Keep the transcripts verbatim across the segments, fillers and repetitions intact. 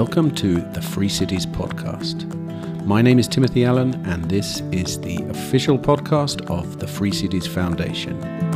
Welcome to the Free Cities Podcast. My name is Timothy Allen, and this is the official podcast of the Free Cities Foundation.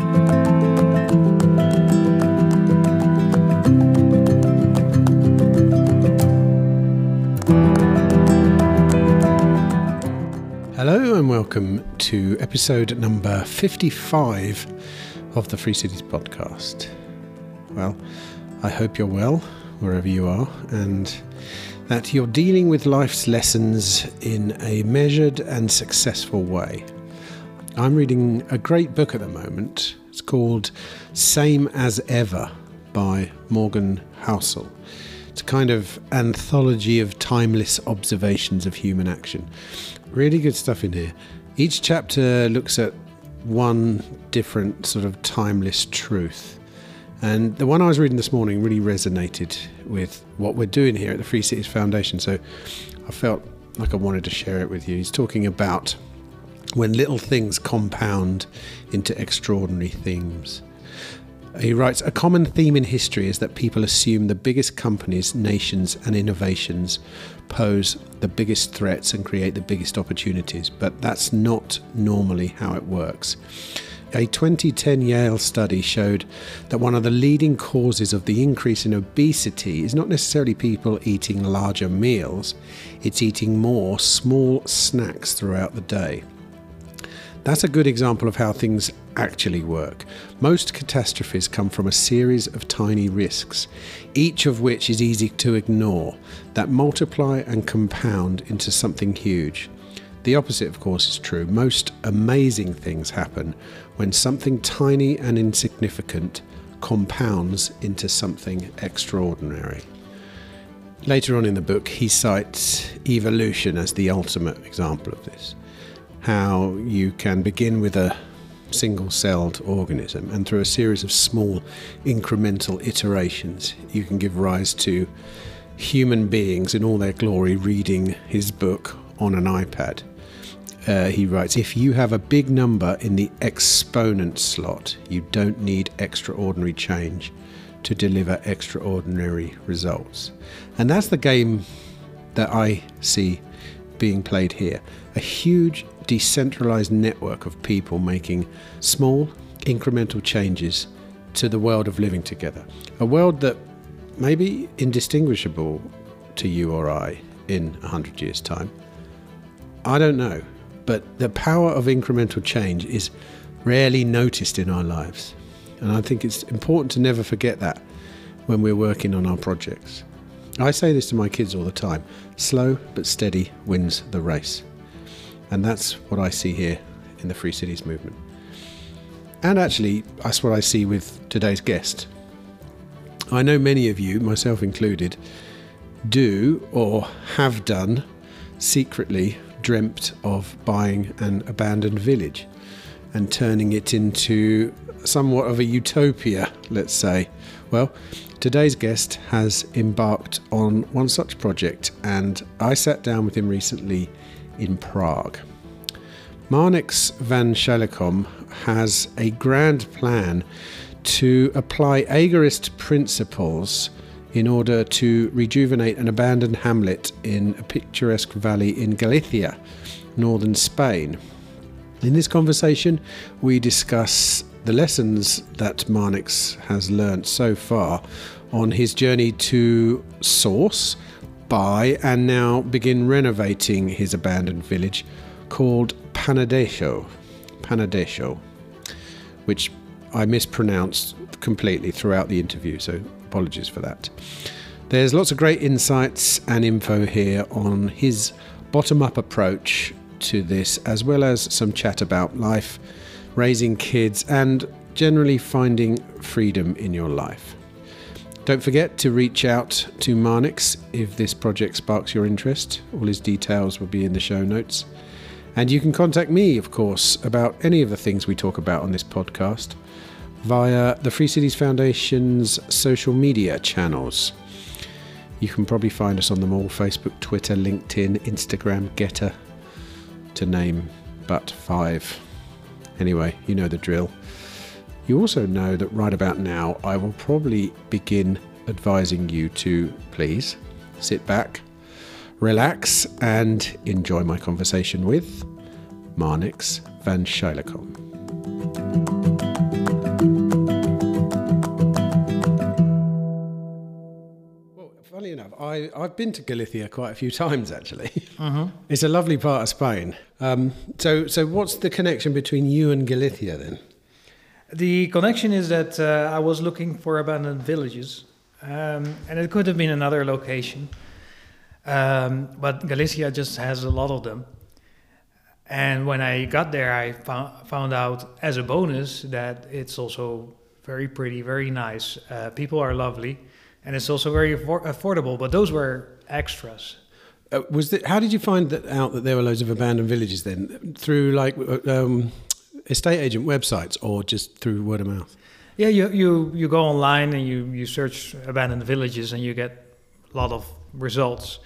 Hello and welcome to episode number fifty-five of the Free Cities Podcast. Well, I hope you're well, wherever you are, and that you're dealing with life's lessons in a measured and successful way. I'm reading a great book at the moment. It's called Same as Ever by Morgan Housel. It's a kind of anthology of timeless observations of human action. Really good stuff in here. Each chapter looks at one different sort of timeless truth. And the one I was reading this morning really resonated with what we're doing here at the Free Cities Foundation. So I felt like I wanted to share it with you. He's talking about when little things compound into extraordinary themes. He writes, a common theme in history is that people assume the biggest companies, nations and innovations pose the biggest threats and create the biggest opportunities. But that's not normally how it works. A twenty ten Yale study showed that one of the leading causes of the increase in obesity is not necessarily people eating larger meals, it's eating more small snacks throughout the day. That's a good example of how things actually work. Most catastrophes come from a series of tiny risks, each of which is easy to ignore, that multiply and compound into something huge. The opposite, of course, is true. Most amazing things happen when something tiny and insignificant compounds into something extraordinary. Later on in the book, he cites evolution as the ultimate example of this. How you can begin with a single-celled organism, and through a series of small incremental iterations, you can give rise to human beings in all their glory reading his book on an iPad. Uh, he writes, if you have a big number in the exponent slot, you don't need extraordinary change to deliver extraordinary results. And that's the game that I see being played here. A huge decentralized network of people making small incremental changes to the world of living together. A world that may be indistinguishable to you or I in a hundred years' time. I don't know. But the power of incremental change is rarely noticed in our lives. And I think it's important to never forget that when we're working on our projects. I say this to my kids all the time. Slow but steady wins the race. And that's what I see here in the Free Cities movement. And actually, that's what I see with today's guest. I know many of you, myself included, do or have done secretly dreamt of buying an abandoned village and turning it into somewhat of a utopia, let's say. Well, today's guest has embarked on one such project, and I sat down with him recently in Prague. Marnix van Schalecom has a grand plan to apply agorist principles in order to rejuvenate an abandoned hamlet in a picturesque valley in Galicia, northern Spain. In this conversation, we discuss the lessons that Marnix has learnt so far on his journey to source, buy, and now begin renovating his abandoned village called Penedeixo, Penedeixo, which I mispronounced completely throughout the interview, so apologies for that. There's lots of great insights and info here on his bottom-up approach to this, as well as some chat about life, raising kids, and generally finding freedom in your life. Don't forget to reach out to Marnix if this project sparks your interest. All his details will be in the show notes. And you can contact me, of course, about any of the things we talk about on this podcast via the Free Cities Foundation's social media channels. You can probably find us on them all: Facebook, Twitter, LinkedIn, Instagram, Getter, to name but five. Anyway, you know the drill. You also know that right about now I will probably begin advising you to please sit back, relax, and enjoy my conversation with Marnix van Schailecom. Well, funny enough, I, I've been to Galicia quite a few times, actually. Uh-huh. It's a lovely part of Spain. Um, so, so what's the connection between you and Galicia then? The connection is that uh, I was looking for abandoned villages, um, and it could have been another location, um, but Galicia just has a lot of them. And when I got there, I found, found out as a bonus that it's also very pretty, very nice. Uh, people are lovely, and it's also very affor- affordable, but those were extras. Uh, was the, how did you find that out that there were loads of abandoned villages then? Through like... Um, estate agent websites or just through word of mouth? Yeah, you you, you go online and you, you search abandoned villages and you get a lot of results.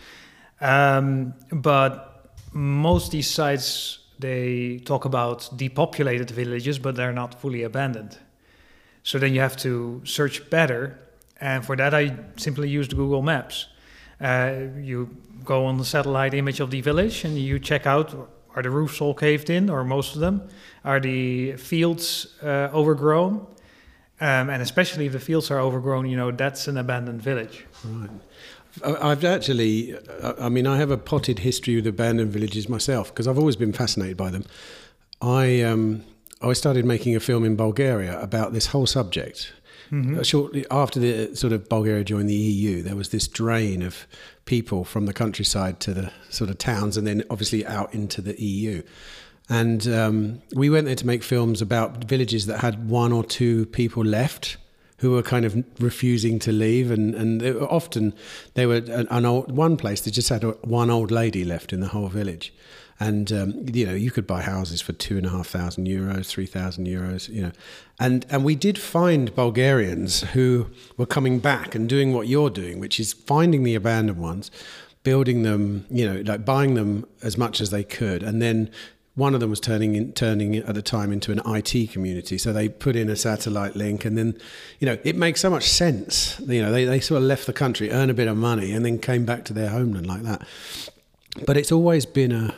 Um, but most of these sites, they talk about depopulated villages, but they're not fully abandoned. So then you have to search better. And for that, I simply used Google Maps. Uh, you go on the satellite image of the village and you check out, are the roofs all caved in, or most of them? Are the fields uh, overgrown? Um, and especially if the fields are overgrown, you know, that's an abandoned village. Right. I've actually, I mean, I have a potted history with abandoned villages myself, because I've always been fascinated by them. I, um, I started making a film in Bulgaria about this whole subject. Mm-hmm. Shortly after the sort of Bulgaria joined the E U, there was this drain of people from the countryside to the sort of towns, and then obviously out into the E U. And um, we went there to make films about villages that had one or two people left who were kind of refusing to leave. And, and they were often they were an, an old, one place that just had a, one old lady left in the whole village. And, um, you know, you could buy houses for two and a half thousand euros, three thousand euros, you know. And, and we did find Bulgarians who were coming back and doing what you're doing, which is finding the abandoned ones, building them, you know, like buying them as much as they could. And then one of them was turning in, turning at the time into an I T community. So they put in a satellite link, and then, you know, it makes so much sense. You know, they, they sort of left the country, earned a bit of money, and then came back to their homeland like that. But it's always been a...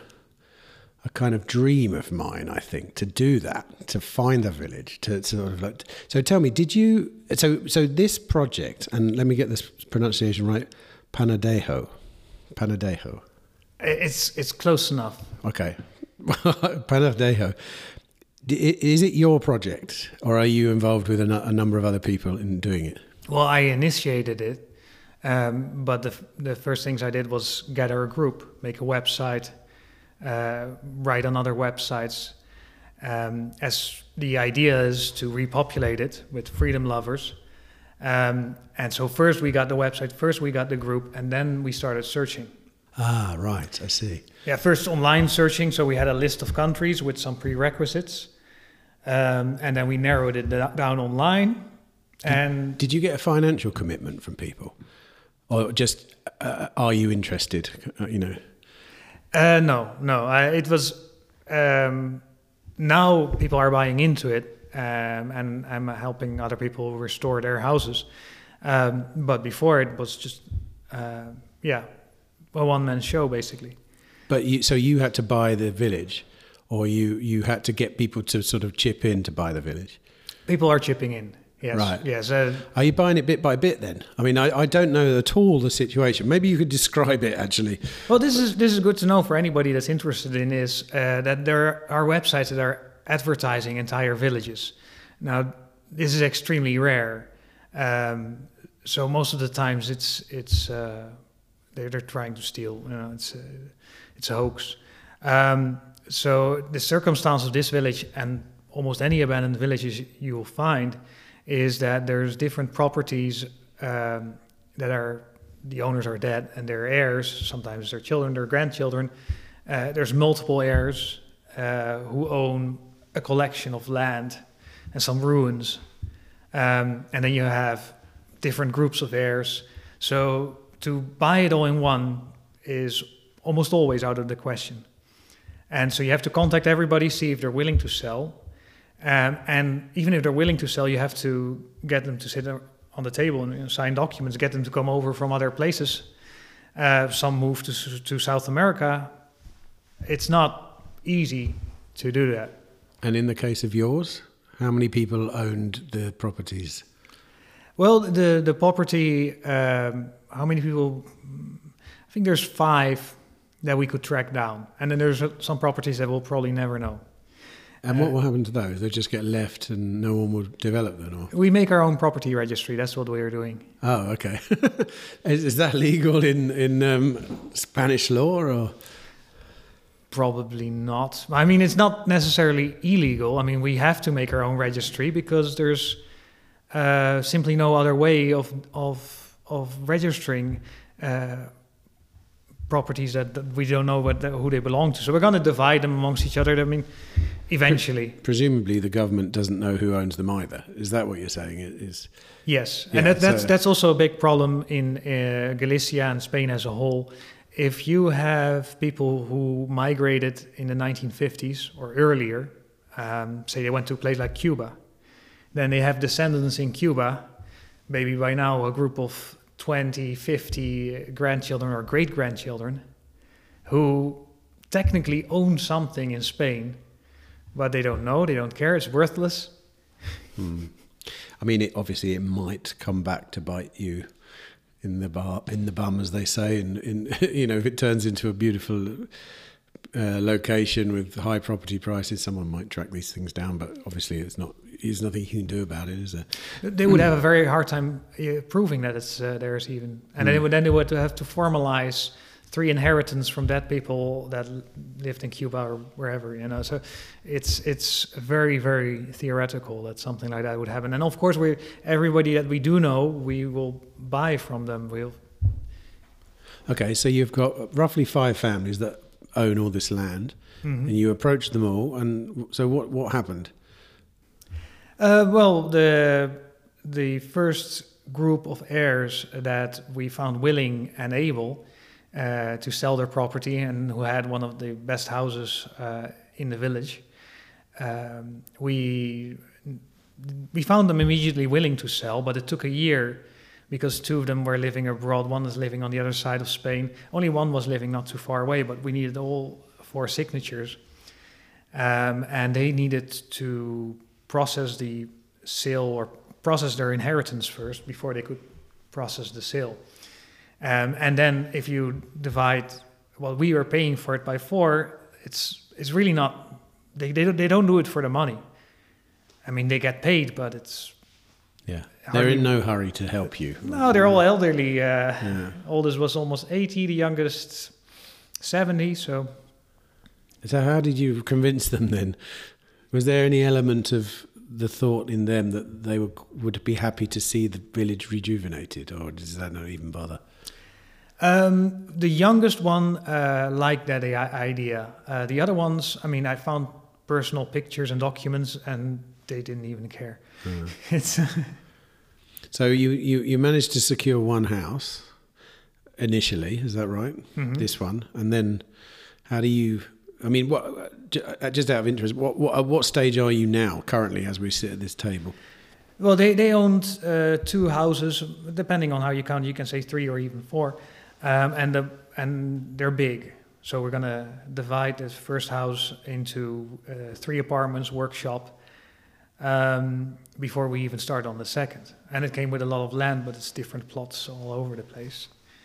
a kind of dream of mine, I think, to do that, to find a village, to, to sort of like. So tell me, did you? So so this project, and let me get this pronunciation right, Panadejo, Panadejo. It's it's close enough. Okay, Panadejo. Is it your project, or are you involved with a, a number of other people in doing it? Well, I initiated it, um, but the the first things I did was gather a group, make a website. Uh, write on other websites, um, as the idea is to repopulate it with freedom lovers. Um, and so first we got the website, first we got the group, and then we started searching. Ah, right, I see. Yeah, first online searching, so we had a list of countries with some prerequisites, um, and then we narrowed it d- down online. Did, and did you get a financial commitment from people? Or just, uh, are you interested, you know? Uh, no, no. I, it was um, now people are buying into it, um, and I'm helping other people restore their houses. Um, but before it was just, uh, yeah, a one-man show basically. But you, so you had to buy the village, or you you had to get people to sort of chip in to buy the village. People are chipping in. Yes. Right. Yes. Uh, Are you buying it bit by bit then? I mean, I, I don't know at all the situation. Maybe you could describe it actually. Well, this is this is good to know for anybody that's interested in this, uh, that there are websites that are advertising entire villages. Now, this is extremely rare. Um, so most of the times it's it's uh, they're, they're trying to steal. You know, it's a, it's a hoax. Um, so the circumstance of this village and almost any abandoned villages you will find is that there's different properties um, that are, the owners are dead and their heirs, sometimes their children, their grandchildren. Uh, there's multiple heirs uh, who own a collection of land and some ruins. Um, and then you have different groups of heirs. So to buy it all in one is almost always out of the question. And so you have to contact everybody, see if they're willing to sell. Um, and even if they're willing to sell, you have to get them to sit on the table and, you know, sign documents, get them to come over from other places. Uh, some moved to, to South America. It's not easy to do that. And in the case of yours, how many people owned the properties? Well, the, the property, um, how many people? I think there's five that we could track down. And then there's some properties that we'll probably never know. And what will happen to those? They just get left and no one will develop them? Or? We make our own property registry. That's what we are doing. Oh, okay. is, is that legal in, in um, Spanish law? Or? Probably not. I mean, it's not necessarily illegal. I mean, we have to make our own registry because there's uh, simply no other way of, of, of registering uh, properties that, that we don't know what the, who they belong to. So we're going to divide them amongst each other. I mean, eventually. Presumably the government doesn't know who owns them either. Is that what you're saying? It is. Yes, Yeah, and that, that's so- that's also a big problem in uh, Galicia and Spain as a whole. If you have people who migrated in the nineteen fifties or earlier, um, say they went to a place like Cuba, then they have descendants in Cuba, maybe by now a group of twenty, fifty grandchildren or great-grandchildren who technically own something in Spain, but they don't know, they don't care, it's worthless. Hmm. I mean, it, obviously it might come back to bite you in the bar, in the bum, as they say, and in, you know, if it turns into a beautiful uh, location with high property prices, someone might track these things down. But obviously, it's not. There's nothing you can do about it, is there? They would have a very hard time uh, proving that it's uh, theirs, even, and Mm. they would then they would have to formalize three inheritance from dead people that l- lived in Cuba or wherever, you know. So it's it's very very theoretical that something like that would happen. And of course, we everybody that we do know, we will buy from them. We'll Okay, so you've got roughly five families that own all this land, Mhm. and you approached them all. And so, what what happened? Uh, well, the the first group of heirs that we found willing and able uh, to sell their property and who had one of the best houses uh, in the village, um, we we found them immediately willing to sell, but it took a year because two of them were living abroad. One is living on the other side of Spain. Only one was living not too far away, but we needed all four signatures, um, and they needed to process the sale or process their inheritance first before they could process the sale. Um, and then if you divide, well, we were paying for it by four, it's it's really not, they, they, don't, they don't do it for the money. I mean, they get paid, but it's... Yeah, How they're do in you- no hurry to help you. No, they're all elderly. Uh, Yeah. Oldest was almost eighty, the youngest seventy, so... So how did you convince them then? Was there any element of the thought in them that they would, would be happy to see the village rejuvenated, or does that not even bother? Um, the youngest one uh, liked that i- idea. Uh, the other ones, I mean, I found personal pictures and documents, and they didn't even care. Uh, It's so you, you, you managed to secure one house initially, is that right? Mhm. This one, and then how do you? I mean, what? ju- Just out of interest, what, what at what stage are you now currently as we sit at this table? well, they they owned uh, two houses, depending on how you count. You can say three or even four, um, and the and they're big. So we're gonna divide this first house into uh, three apartments, workshop, um, before we even start on the second. And it came with a lot of land, but it's different plots all over the place.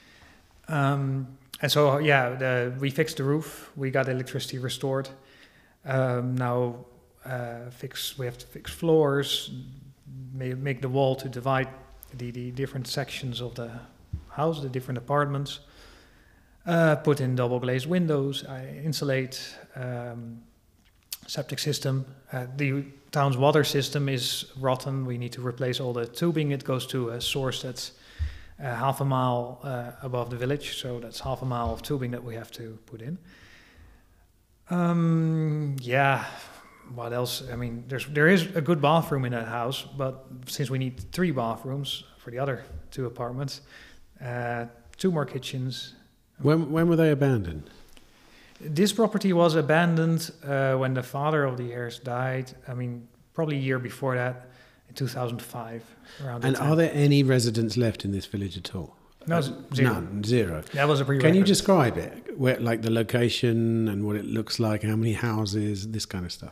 Um, and so, yeah, the, we fixed the roof. We got electricity restored. Um, now, uh, fix we have to fix floors, ma- make the wall to divide the, the different sections of the house, the different apartments. Uh, put in double glazed windows, I insulate, um, septic system. Uh, the town's water system is rotten. We need to replace all the tubing. It goes to a source that's uh, half a mile uh, above the village, so that's half a mile of tubing that we have to put in. Um, yeah, what else? I mean, there's there is a good bathroom in that house, but since we need three bathrooms for the other two apartments, uh, two more kitchens. When when were they abandoned? This property was abandoned uh, when the father of the heirs died. I mean, probably a year before that, in two thousand five. Around And that are time. there any residents left in this village at all? No, Uh, zero. None, zero. That was a prerequisite. Can you describe it? Where, like the location and what it looks like, how many houses, this kind of stuff?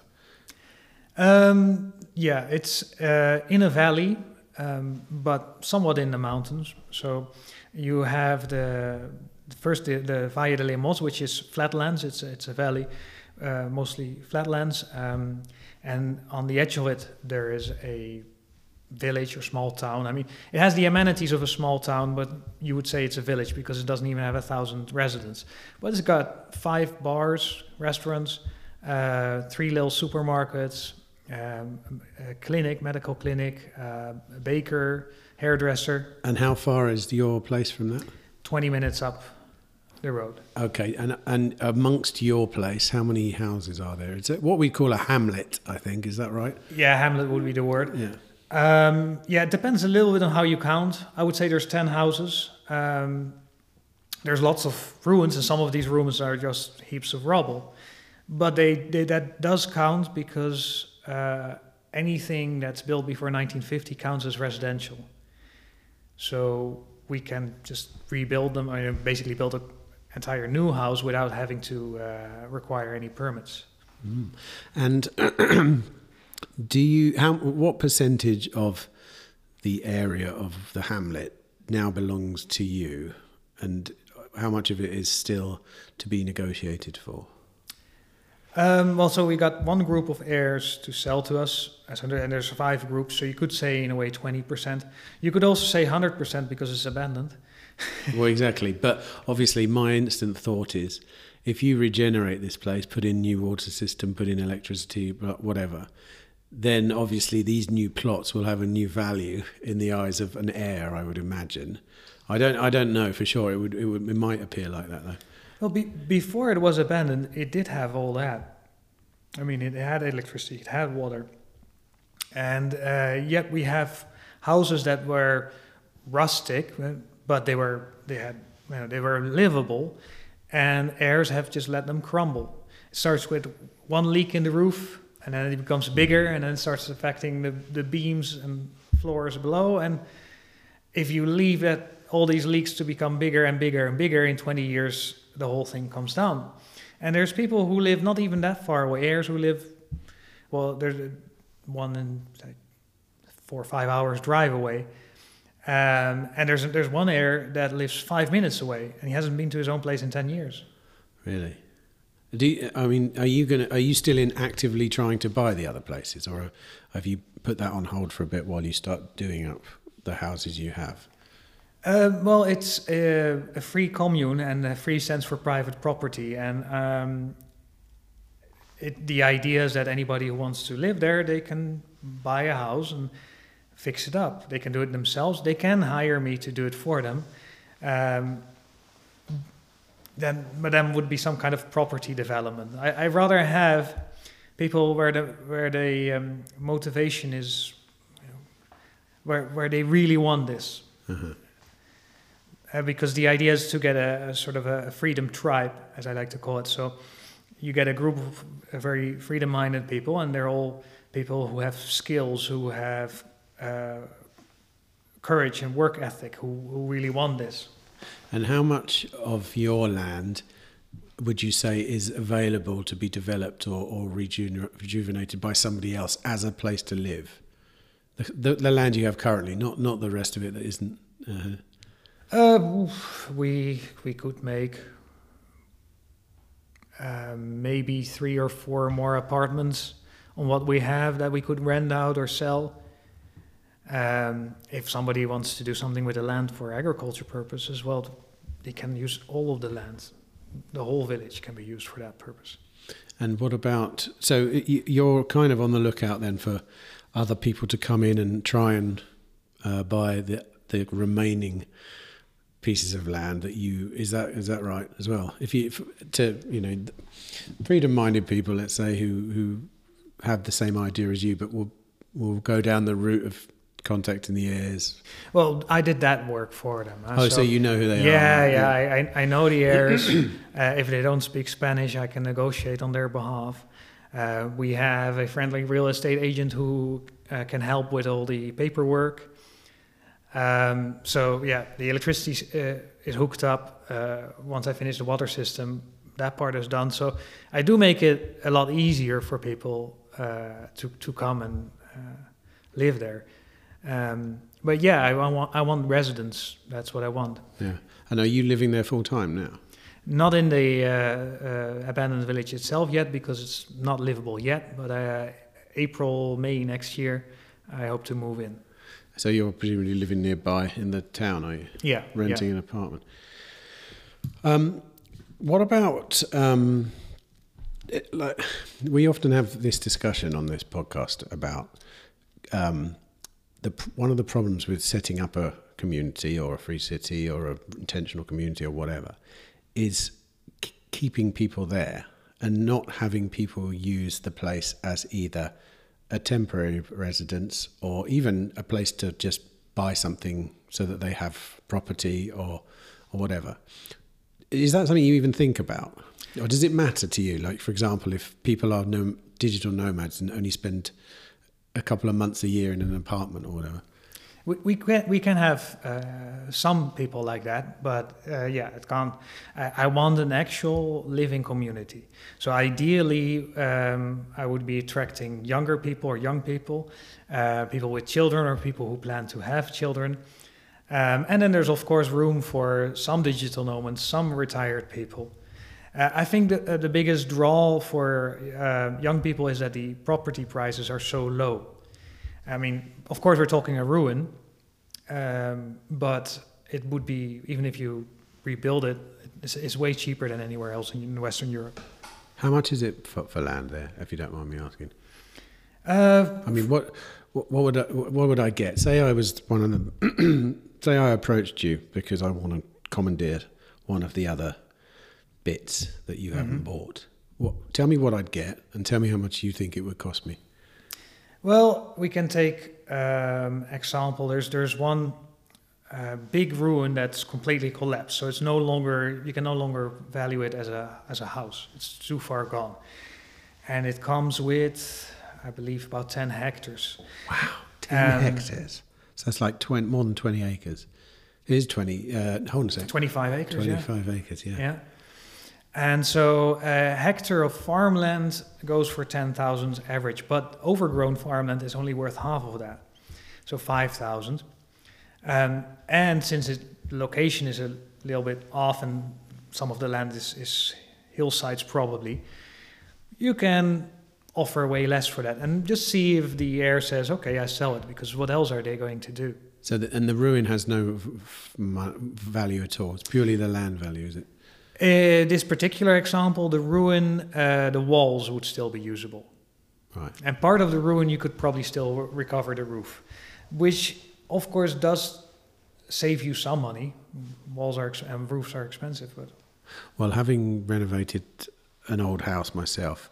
Um, yeah, it's uh, in a valley, um, but somewhat in the mountains. So you have the first the, the Valle de Lemos, which is flatlands. It's it's a valley, uh, mostly flatlands, um, and on the edge of it there is a village or small town. I mean, it has the amenities of a small town, but you would say it's a village because it doesn't even have a thousand residents. But it's got five bars, restaurants, uh, three little supermarkets, um, a clinic, medical clinic, uh, a baker, hairdresser. And how far is your place from that? twenty minutes up the road. Okay, and and amongst your place, how many houses are there? It's what we call a hamlet, I think. Is that right? Yeah, hamlet would be the word. Yeah. Um, yeah, it depends a little bit on how you count. I would say there's ten houses. Um, there's lots of ruins, and some of these ruins are just heaps of rubble. But they, they that does count because uh, anything that's built before nineteen fifty counts as residential. So we can just rebuild them, or basically build an entire new house without having to uh, require any permits. Mm. And do you how what percentage of the area of the hamlet now belongs to you, and how much of it is still to be negotiated for? Um, well, so we got one group of heirs to sell to us, and there's five groups, so you could say in a way twenty percent. You could also say one hundred percent because it's abandoned. Well, exactly. But obviously my instant thought is, if you regenerate this place, put in new water system, put in electricity, whatever, then obviously these new plots will have a new value in the eyes of an heir, I would imagine. I don't I don't know for sure. It would it, would, it might appear like that, though. Well, be, before it was abandoned, it did have all that. I mean, it had electricity, it had water. And uh, yet we have houses that were rustic, but they were they had you know, they were livable, and heirs have just let them crumble. It starts with one leak in the roof, and then it becomes bigger, and then it starts affecting the, the beams and floors below. And if you leave that all these leaks to become bigger and bigger and bigger, in twenty years, the whole thing comes down. And there's people who live not even that far away, heirs who live, well, there's one in like four or five hours drive away. Um, and there's there's one heir that lives five minutes away, and he hasn't been to his own place in ten years. Really? Do you, I mean, are you gonna are you still in actively trying to buy the other places, or have you put that on hold for a bit while you start doing up the houses you have? Uh, well, it's a, a free commune, and a free stands for private property, and um, it, the idea is that anybody who wants to live there, they can buy a house and fix it up. They can do it themselves. They can hire me to do it for them. Um, then, but then would be some kind of property development. I, I rather have people where the where the um, motivation is, you know, where where they really want this. Uh-huh. Uh, because the idea is to get a, a sort of a freedom tribe, as I like to call it. So you get a group of very freedom-minded people, and they're all people who have skills, who have uh, courage and work ethic, who, who really want this. And how much of your land would you say is available to be developed or, or rejuvenated, rejuvenated by somebody else as a place to live? The, the, the land you have currently, not not the rest of it that isn't... Uh, Uh, we we could make uh, maybe three or four more apartments on what we have that we could rent out or sell. Um, if somebody wants to do something with the land for agriculture purposes, well, they can use all of the land. The whole village can be used for that purpose. And what about... So you're kind of on the lookout then for other people to come in and try and uh, buy the the remaining pieces of land that you is that is that right as well? If you to you know freedom-minded people, let's say, who who have the same idea as you, but will will go down the route of contacting the heirs. Well, I did that work for them. Uh, oh, so, so you know who they yeah, are? Yeah, yeah. I I know the heirs. uh, if they don't speak Spanish, I can negotiate on their behalf. Uh, we have a friendly real estate agent who uh, can help with all the paperwork. Um, so yeah, the electricity uh, is hooked up. Uh, once I finish the water system, that part is done. So I do make it a lot easier for people uh, to to come and uh, live there. Um, but yeah, I, I want I want residents. That's what I want. Yeah. And are you living there full time now? Not in the uh, uh, abandoned village itself yet, because it's not livable yet. But uh, April, May next year, I hope to move in. So you're presumably living nearby in the town, are you? Yeah. Renting yeah. an apartment. Um, what about, um, it, like, we often have this discussion on this podcast about um, the one of the problems with setting up a community or a free city or a intentional community or whatever is k- keeping people there and not having people use the place as either a temporary residence or even a place to just buy something so that they have property or or whatever. Is that something you even think about? Or does it matter to you? Like, for example, if people are no, digital nomads and only spend a couple of months a year in an apartment or whatever? We we can we can have uh, some people like that, but uh, yeah, it can't. I, I want an actual living community. So ideally, um, I would be attracting younger people or young people, uh, people with children or people who plan to have children, um, and then there's of course room for some digital nomads, some retired people. Uh, I think that uh, the biggest draw for uh, young people is that the property prices are so low. I mean, of course, we're talking a ruin, um, but it would be, even if you rebuild it, it's, it's way cheaper than anywhere else in Western Europe. How much is it for, for land there, if you don't mind me asking? Uh, I mean, what what, what would I, what would I get? Say I was one of them. Say I approached you because I want to commandeer one of the other bits that you haven't mm-hmm. bought. What? Tell me what I'd get, and tell me how much you think it would cost me. Well, we can take um, example. There's there's one uh, big ruin that's completely collapsed. So it's no longer you can no longer value it as a as a house. It's too far gone, and it comes with, I believe, about ten hectares. Wow, ten um, hectares. So that's like twenty, more than twenty acres. It is twenty. Uh, hold on a second. Twenty-five acres. Twenty-five yeah. acres. Yeah. Yeah. And so a hectare of farmland goes for ten thousand average, but overgrown farmland is only worth half of that, so five thousand. Um, and since the location is a little bit off and some of the land is, is hillsides probably, you can offer way less for that and just see if the heir says, okay, I sell it, because what else are they going to do? So, the, and the ruin has no f- f- value at all. It's purely the land value, is it? Uh, this particular example, the ruin, uh, the walls would still be usable. Right. And part of the ruin, you could probably still re- recover the roof, which of course does save you some money. Walls are ex- and roofs are expensive, but well, having renovated an old house myself,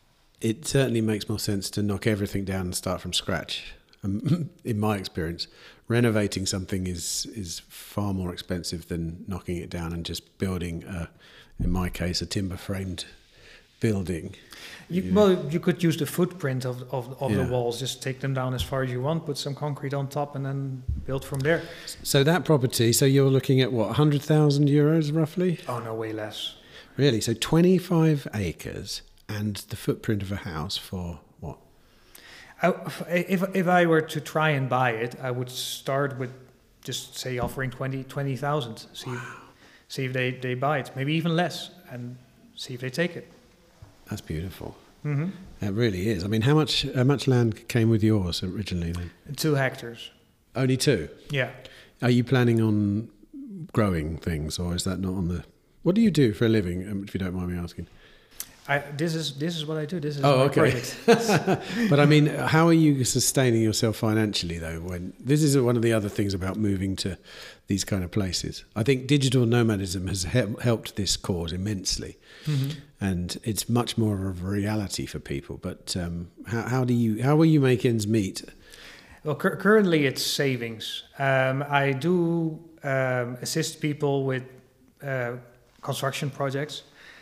it certainly makes more sense to knock everything down and start from scratch. Um, in my experience, renovating something is is far more expensive than knocking it down and just building, a, in my case, a timber-framed building. You, you well, you could use the footprint of of, of yeah. the walls. Just take them down as far as you want, put some concrete on top, and then build from there. So that property, so you're looking at what, one hundred thousand euros roughly? Oh, no, way less. Really? So twenty-five acres and the footprint of a house for what? I, if if I were to try and buy it, I would start with just say offering twenty twenty thousand. See, wow. see if they, they buy it, maybe even less, and see if they take it. That's beautiful. Mm-hmm. It really is. I mean, how much how much land came with yours originally then? Two hectares. Only two? Yeah. Are you planning on growing things, or is that not on the? What do you do for a living, if you don't mind me asking? I, this is this is what I do. This is oh, my okay. project. But I mean, how are you sustaining yourself financially though? When this is one of the other things about moving to these kind of places. I think digital nomadism has he- helped this cause immensely, mm-hmm. and it's much more of a reality for people. But um, how, how do you how will you make ends meet? Well, cur- currently it's savings. Um, I do um, assist people with uh, construction projects.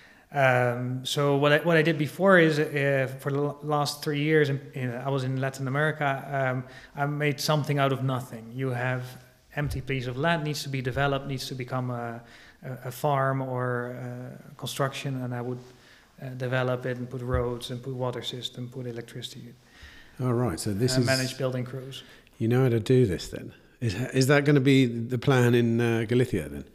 Um, so what I, what I did before is uh, for the last three years, in, in, I was in Latin America. Um, I made something out of nothing. You have empty piece of land needs to be developed, needs to become a, a, a farm or a construction, and I would uh, develop it and put roads and put water system, put electricity in. All right, so this uh, is... manage building crews. You know how to do this then? Is, is that going to be the plan in uh, Galicia then?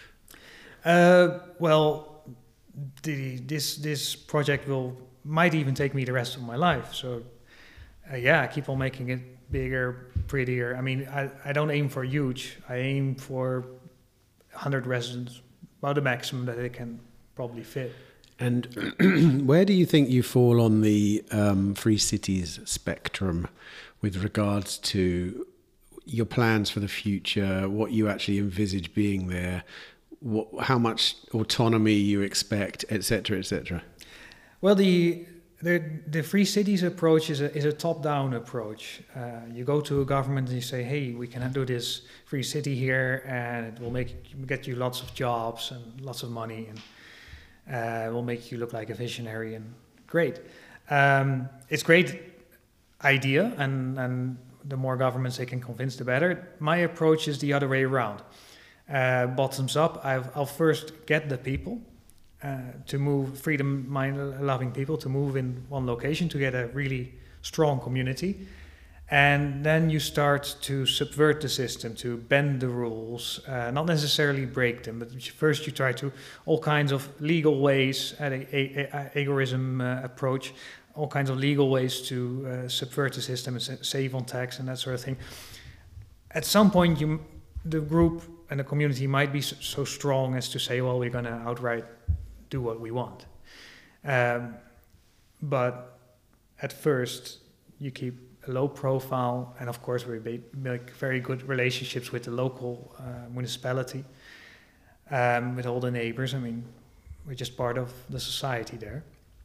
Uh, well, the, this this project will might even take me the rest of my life. So, uh, yeah, I keep on making it bigger, prettier. I mean, I, I don't aim for huge. I aim for one hundred residents, about the maximum that they can probably fit. And where do you think you fall on the um, Free Cities spectrum with regards to your plans for the future, what you actually envisage being there, what, how much autonomy you expect, et cetera, et cetera? Well, the the, the Free Cities approach is a is a top-down approach. Uh, you go to a government and you say, "Hey, we can do this free city here, and it will make get you lots of jobs and lots of money, and uh, will make you look like a visionary." And great, um, it's great idea, and and the more governments they can convince, the better. My approach is the other way around. Uh, bottoms up. I've, I'll first get the people uh, to move, freedom-loving people to move in one location to get a really strong community. And then you start to subvert the system, to bend the rules, uh, not necessarily break them, but first you try to all kinds of legal ways, at a, a, a agorism uh, approach, all kinds of legal ways to uh, subvert the system and save on tax and that sort of thing. At some point, you, the group and the community might be so strong as to say, well, we're going to outright do what we want. Um, but at first, you keep a low profile, and of course, we make very good relationships with the local uh, municipality, um, with all the neighbors. I mean, we're just part of the society there.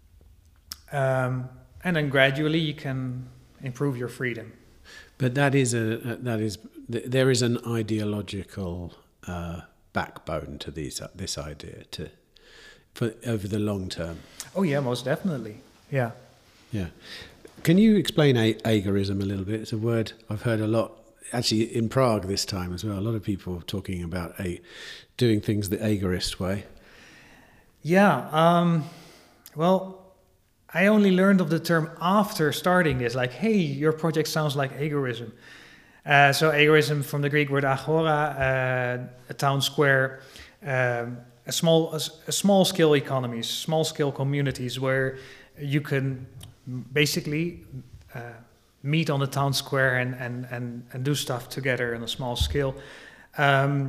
Um, and then gradually you can improve your freedom. But that is a that is there is an ideological uh, backbone to these uh, this idea to for over the long term. Oh yeah, most definitely. Yeah. Yeah. Can you explain a- agorism a little bit? It's a word I've heard a lot, actually in Prague this time as well. A lot of people talking about a doing things the agorist way. Yeah. Um, well. I only learned of the term after starting this, like, hey, your project sounds like agorism. Uh, so agorism from the Greek word agora, uh, a town square, um, a small a, a small scale economies, small scale communities where you can basically uh, meet on the town square and, and, and, and do stuff together on a small scale. Um,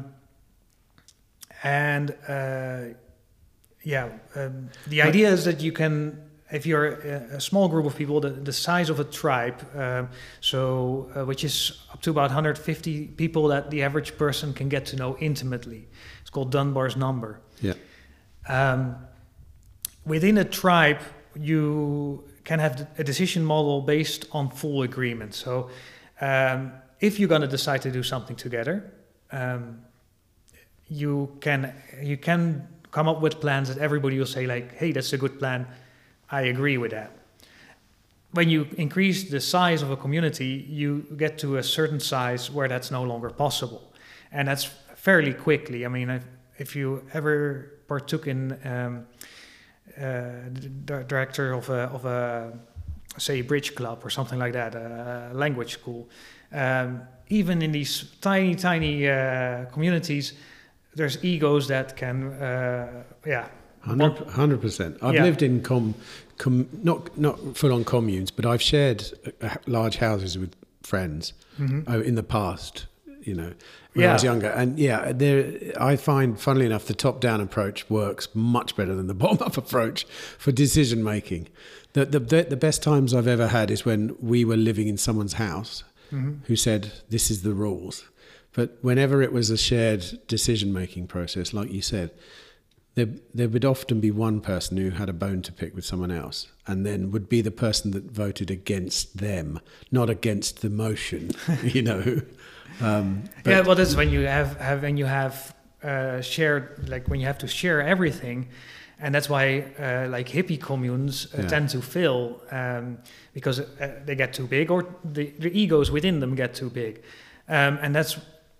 and uh, yeah, um, the idea is that you can, if you're a, a small group of people, the, the size of a tribe, um, so uh, which is up to about one hundred fifty people that the average person can get to know intimately. It's called Dunbar's number. Yeah. Um, within a tribe, you can have a decision model based on full agreement. So um, if you're going to decide to do something together, um, you can you can come up with plans that everybody will say like, hey, that's a good plan. I agree with that. When you increase the size of a community, you get to a certain size where that's no longer possible. And that's fairly quickly. I mean, if, if you ever partook in um, uh, the director of a, of a, say, bridge club or something like that, a language school, um, even in these tiny, tiny uh, communities, there's egos that can, uh, yeah, one hundred percent. I've yeah. lived in com, com not not full on communes, but I've shared uh, large houses with friends mm-hmm. uh, in the past. You know, when yeah. I was younger, and yeah, there I find, funnily enough, the top down approach works much better than the bottom up approach for decision making. The the the best times I've ever had is when we were living in someone's house mm-hmm. who said, "This is the rules." But whenever it was a shared decision making process, like you said, There, there would often be one person who had a bone to pick with someone else, and then would be the person that voted against them, not against the motion, you know. Um, but yeah, well, that's when you have, have when you have uh, shared, like when you have to share everything, and that's why uh, like hippie communes uh, yeah. tend to fail um, because uh, they get too big, or the, the egos within them get too big, um, and that's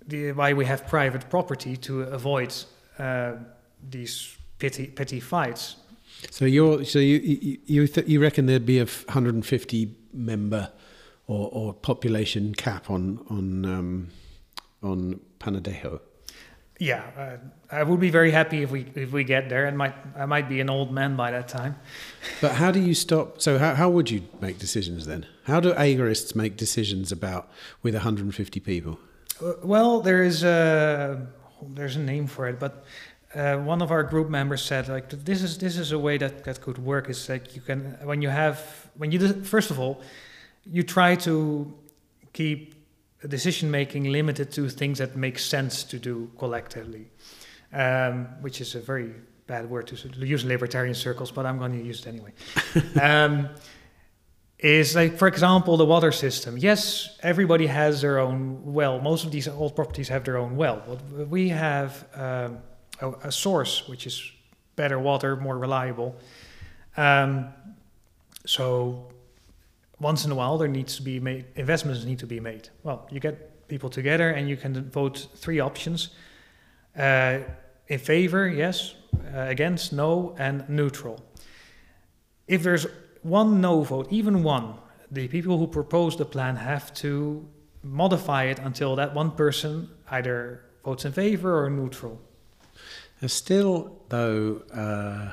the, why we have private property to avoid uh, these petty petty fights. So you're so you you you, th- you reckon there'd be a one hundred fifty member or, or population cap on on um, on Panadejo? Yeah, uh, I would be very happy if we if we get there. And might I might be an old man by that time. But how do you stop? So how how would you make decisions then? How do agorists make decisions about with one hundred fifty people? Uh, well, there is a there's a name for it, but uh, one of our group members said like this is this is a way that that could work. Is like you can when you have when you do, first of all you try to keep decision making limited to things that make sense to do collectively, um, which is a very bad word to use in libertarian circles, but I'm going to use it anyway. um, is like, for example, the water system. Yes, everybody has their own well. Most of these old properties have their own well, but we have um, a, a source which is better water, more reliable. Um, so once in a while, there needs to be made, investments need to be made. Well, you get people together and you can vote three options. Uh, in favor, yes. Uh, against, no. And neutral. If there's one no vote, even one, the people who propose the plan have to modify it until that one person either votes in favor or neutral. There's still, though, uh,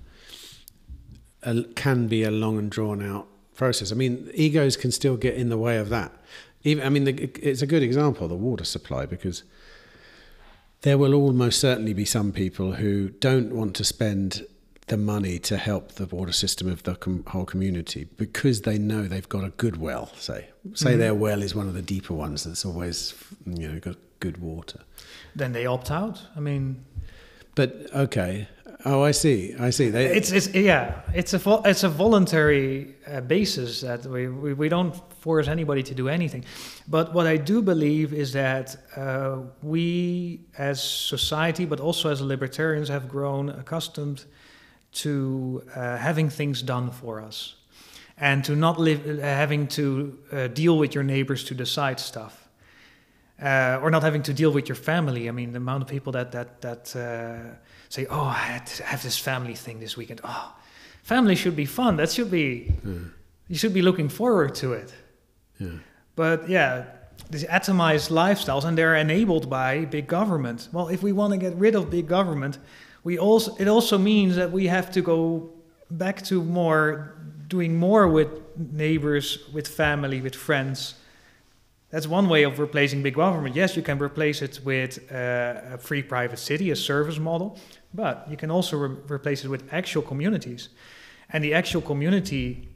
a, can be a long and drawn out process. I mean, egos can still get in the way of that. Even, I mean, the, it's a good example, the water supply, because there will almost certainly be some people who don't want to spend the money to help the water system of the com- whole community because they know they've got a good well, say. Say mm-hmm. their well is one of the deeper ones that's always, you know, got good water. Then they opt out. I mean... But, okay... Oh, I see. I see. They, it's it's yeah. It's a vo- it's a voluntary uh, basis that we, we we don't force anybody to do anything. But what I do believe is that uh, we, as society, but also as libertarians, have grown accustomed to uh, having things done for us, and to not live uh, having to uh, deal with your neighbors to decide stuff, uh, or not having to deal with your family. I mean, the amount of people that that that. Uh, say, oh, I had to have this family thing this weekend. Oh, family should be fun. That should be, yeah. You should be looking forward to it. Yeah. But yeah, these atomized lifestyles, and they're enabled by big government. Well, if we want to get rid of big government, we also it also means that we have to go back to more, doing more with neighbors, with family, with friends. That's one way of replacing big government. Yes, you can replace it with uh, a free private city, a service model, but you can also re- replace it with actual communities. And the actual community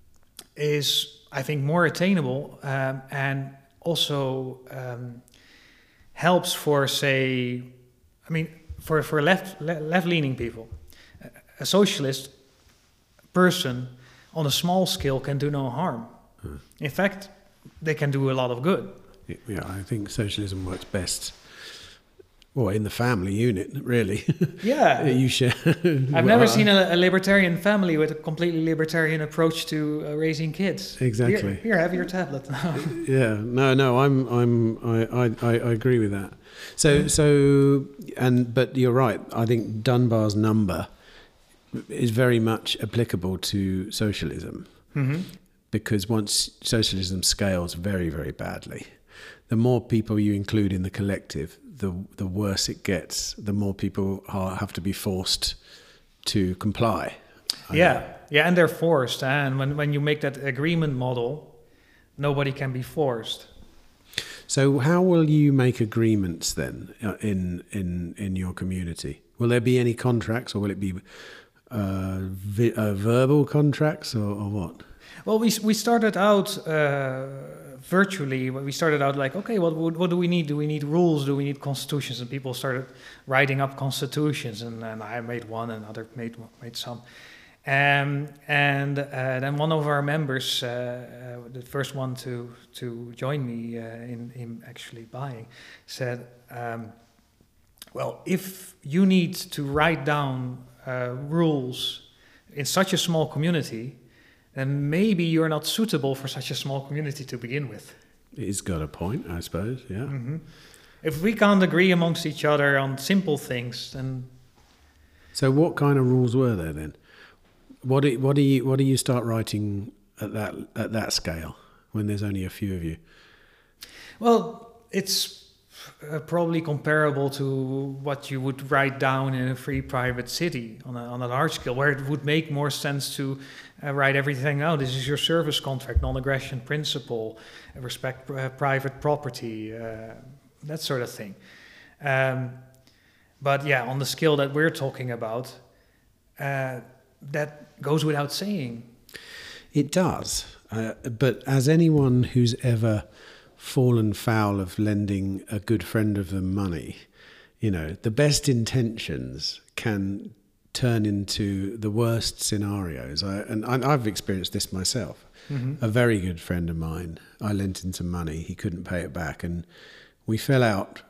is, I think, more attainable um, and also um, helps for, say, I mean, for, for left, le- left-leaning people. A socialist person on a small scale can do no harm. Hmm. In fact, they can do a lot of good. Yeah, I think socialism works best, well, in the family unit, really. Yeah. You share. I've never seen a, a libertarian family with a completely libertarian approach to uh, raising kids. Exactly. Here, here, have your tablet. Yeah, no, no, I'm, I'm, I, I, I agree with that. So, so, and but you're right. I think Dunbar's number is very much applicable to socialism. Mm-hmm. Because once socialism scales very, very badly, the more people you include in the collective, the the worse it gets. The more people are, have to be forced to comply. Yeah, yeah, and they're forced. And when, when you make that agreement model, nobody can be forced. So how will you make agreements then in in in your community? Will there be any contracts, or will it be uh, vi- uh, verbal contracts, or, or what? Well, we we started out uh, virtually. We started out like, okay, what what do we need? Do we need rules? Do we need constitutions? And people started writing up constitutions, and, and I made one, and other made made some. Um, and uh, then one of our members, uh, uh, the first one to to join me uh, in in actually buying, said, um, well, if you need to write down uh, rules in such a small community, then maybe you're not suitable for such a small community to begin with. He's got a point, I suppose, yeah. Mm-hmm. if we can't agree amongst each other on simple things, then. So, what kind of rules were there then? What do, what do you what do you start writing at that at that scale when there's only a few of you? Well, it's uh, probably comparable to what you would write down in a free private city on a, on a large scale, where it would make more sense to uh, write everything out. This is your service contract, non-aggression principle, respect uh, private property, uh, that sort of thing. Um, but yeah, on the scale that we're talking about, uh, that goes without saying. It does. Uh, but as anyone who's ever fallen foul of lending a good friend of them money, you know, the best intentions can turn into the worst scenarios. I, and I, I've experienced this myself. Mm-hmm. A very good friend of mine, I lent him some money. He couldn't pay it back. And we fell out,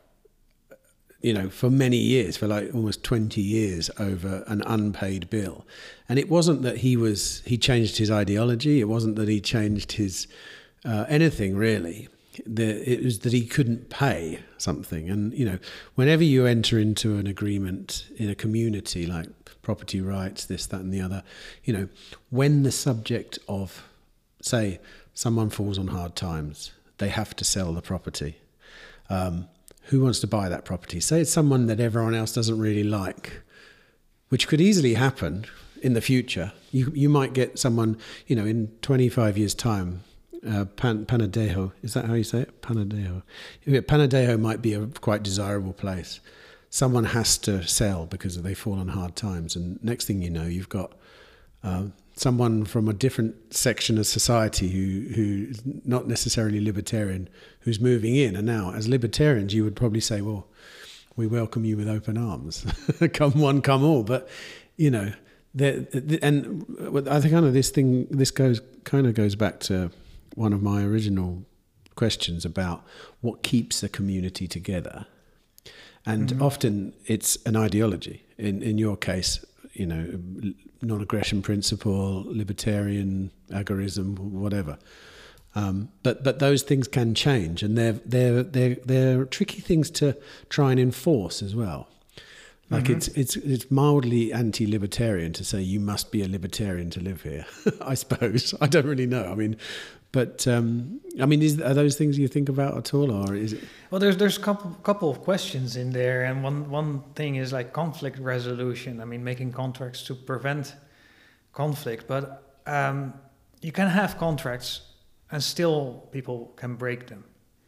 you know, for many years, for like almost twenty years over an unpaid bill. And it wasn't that he was, he changed his ideology. It wasn't that he changed his uh, anything really. The, it was that he couldn't pay something. And, you know, whenever you enter into an agreement in a community like property rights, this, that and the other, you know, when the subject of, say, someone falls on hard times, they have to sell the property. Um, who wants to buy that property? Say it's someone that everyone else doesn't really like, which could easily happen in the future. You you might get someone, you know, in twenty-five years' time, uh, Pan, Panadejo, is that how you say it? Panadejo. Panadejo might be a quite desirable place. Someone has to sell because they fall on hard times. And next thing you know, you've got uh, someone from a different section of society who who's not necessarily libertarian, who's moving in. And now, as libertarians, you would probably say, well, we welcome you with open arms. Come one, come all. But, you know, the, the, and I think kind of this thing, this goes kind of goes back to one of my original questions about what keeps a community together. And mm-hmm. often it's an ideology. In in your case, you know, non-aggression principle, libertarian, agorism, whatever. Um, but but those things can change, and they're they're they're they're tricky things to try and enforce as well. Like mm-hmm. it's it's it's mildly anti-libertarian to say you must be a libertarian to live here. I suppose I don't really know. I mean, but um, I mean, is are those things you think about at all, or is it? Well, there's there's a couple couple of questions in there, and one one thing is like conflict resolution. I mean, making contracts to prevent conflict, but um, you can have contracts and still people can break them.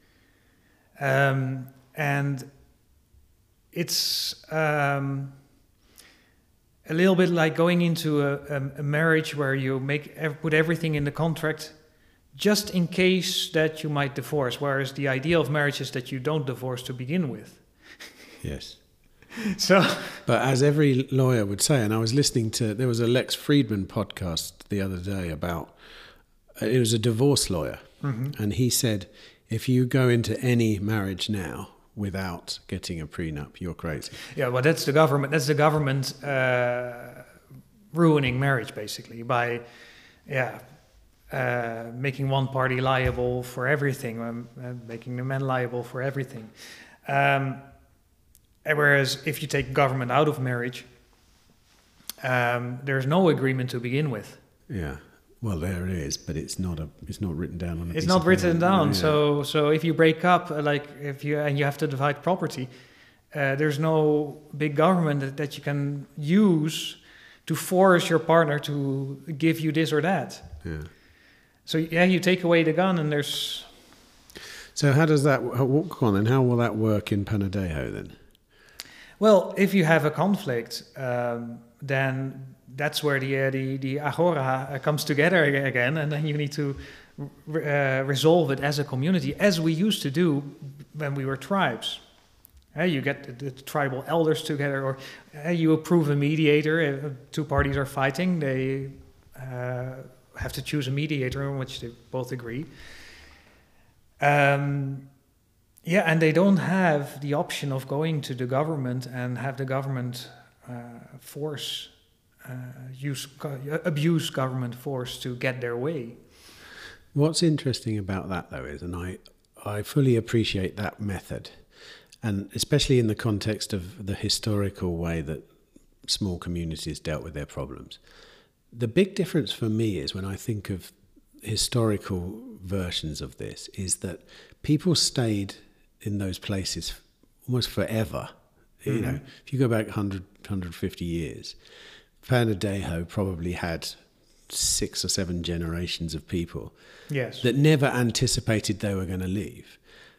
Um, and it's um, a little bit like going into a, a, a marriage where you make put everything in the contract just in case that you might divorce, whereas the idea of marriage is that you don't divorce to begin with. Yes. So, but as every lawyer would say, and I was listening to, there was a Lex Friedman podcast the other day about, it was a divorce lawyer, mm-hmm. and he said, if you go into any marriage now without getting a prenup, you're crazy. Yeah, well, that's the government. That's the government uh, ruining marriage, basically, by, yeah, uh, making one party liable for everything, um, uh, making the men liable for everything. Um, whereas if you take government out of marriage, um, there's no agreement to begin with. Yeah. Well, there it is, but it's not a. It's not written down on. A it's piece not of written paper. down. Yeah. So, so if you break up, uh, like if you and you have to divide property, uh, there's no big government that, that you can use to force your partner to give you this or that. Yeah. So yeah, you take away the gun, and there's. So how does that walk on, and how will that work in Panadejo then? Well, if you have a conflict, um, then that's where the uh, the the agora uh, comes together again, and then you need to uh, resolve it as a community, as we used to do when we were tribes. Uh, you get the, the tribal elders together, or uh, you approve a mediator. Uh, two parties are fighting; they uh, have to choose a mediator on which they both agree. Um, yeah, and they don't have the option of going to the government and have the government uh, force. Uh, use abuse government force to get their way. What's interesting about that, though, is, and I, I fully appreciate that method, and especially in the context of the historical way that small communities dealt with their problems. The big difference for me is when I think of historical versions of this is that people stayed in those places almost forever. Mm-hmm. You know, if you go back one hundred, one hundred fifty years, Pandadeho probably had six or seven generations of people yes. that never anticipated they were going to leave.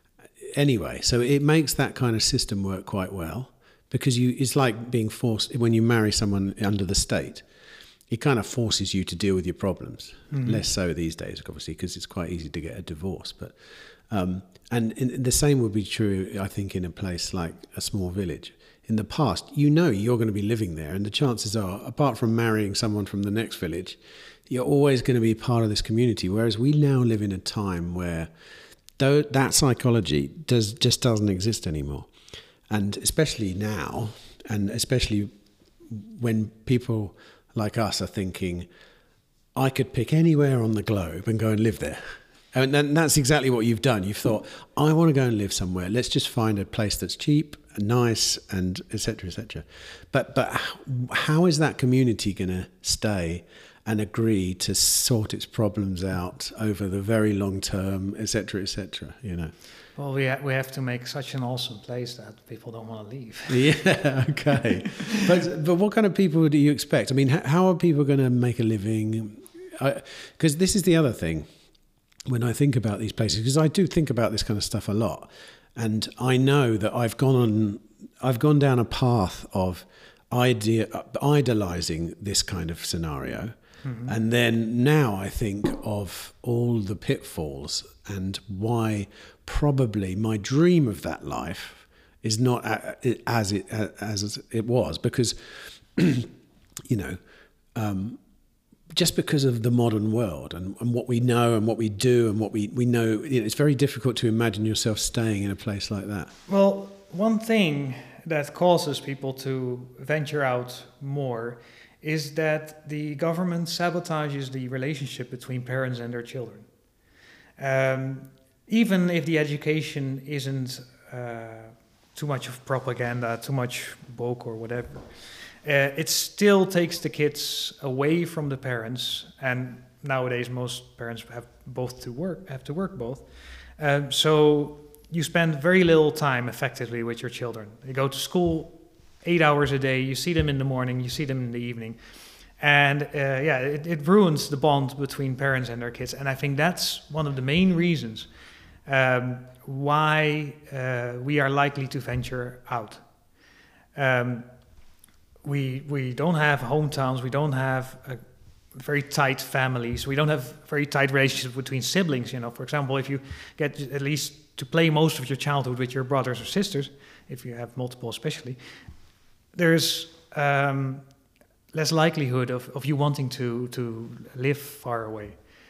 Anyway, so it makes that kind of system work quite well, because you it's like being forced, when you marry someone under the state, it kind of forces you to deal with your problems. Mm-hmm. Less so these days, obviously, because it's quite easy to get a divorce. But um, and in, the same would be true, I think, in a place like a small village. In the past, you know you're going to be living there, and the chances are, apart from marrying someone from the next village, you're always going to be part of this community. Whereas we now live in a time where though that psychology does just doesn't exist anymore. And especially now, and especially when people like us are thinking, I could pick anywhere on the globe and go and live there. And that's exactly what you've done. You've thought, I want to go and live somewhere. Let's just find a place that's cheap and nice, and et cetera, et cetera. But but how is that community going to stay and agree to sort its problems out over the very long term, et cetera, et cetera, you know? Well, we ha- we have to make such an awesome place that people don't want to leave. Yeah, okay. but but what kind of people do you expect? I mean, how, how are people going to make a living? Because this is the other thing. When I think about these places, because I do think about this kind of stuff a lot, and I know that I've gone on, I've gone down a path of idea, idolizing this kind of scenario, mm-hmm. and then now I think of all the pitfalls and why probably my dream of that life is not as it as it was, because you know. Um, Just because of the modern world and, and what we know and what we do and what we, we know, you know, it's very difficult to imagine yourself staying in a place like that. Well, one thing that causes people to venture out more is that the government sabotages the relationship between parents and their children. Um, even if the education isn't uh, too much of propaganda, too much woke or whatever, Uh, it still takes the kids away from the parents, and nowadays most parents have both to work, have to work both. Um, so you spend very little time effectively with your children. You go to school eight hours a day. You see them in the morning. You see them in the evening, and uh, yeah, it, it ruins the bond between parents and their kids. And I think that's one of the main reasons um, why uh, we are likely to venture out. Um, We we don't have hometowns, we don't have a very tight families, we don't have very tight relationships between siblings. You know, for example, if you get at least to play most of your childhood with your brothers or sisters, if you have multiple especially, there's um, less likelihood of, of you wanting to, to live far away.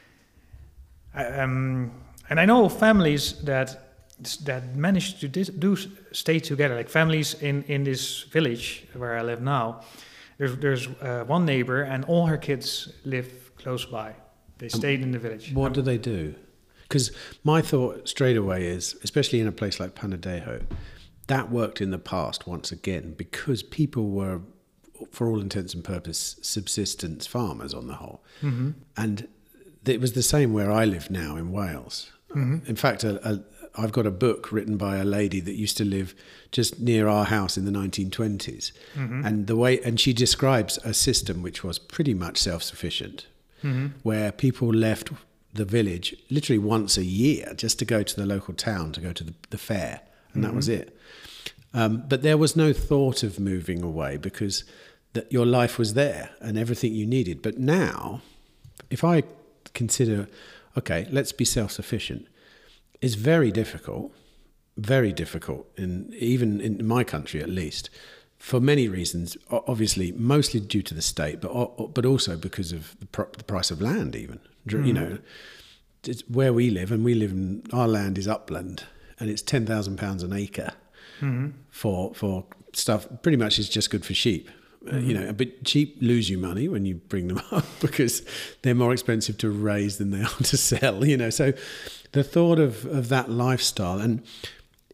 Um, and I know families that that manage to dis- do stay together, like families in, in this village where I live now. There's there's uh, one neighbor, and all her kids live close by. They stayed um, in the village. What do they do? Because my thought straight away is, especially in a place like Pandadeho, that worked in the past once again, because people were, for all intents and purposes, subsistence farmers on the whole. Mm-hmm. And it was the same where I live now in Wales. Mm-hmm. In fact, a, a I've got a book written by a lady that used to live just near our house in the nineteen twenties. Mm-hmm. And the way, and she describes a system which was pretty much self-sufficient, mm-hmm. where people left the village literally once a year just to go to the local town, to go to the, the fair. And mm-hmm. that was it. Um, but there was no thought of moving away, because that your life was there and everything you needed. But now, if I consider, okay, let's be self-sufficient, it's very difficult, very difficult, in even in my country at least, for many reasons. Obviously, mostly due to the state, but but also because of the, pr- the price of land. Even mm. you know, it's where we live, and we live in our land is upland, and it's ten thousand pounds an acre mm-hmm. for for stuff. Pretty much, it's just good for sheep. Mm-hmm. Uh, you know, but sheep lose you money when you bring them up, because they're more expensive to raise than they are to sell. You know, so the thought of, of that lifestyle, and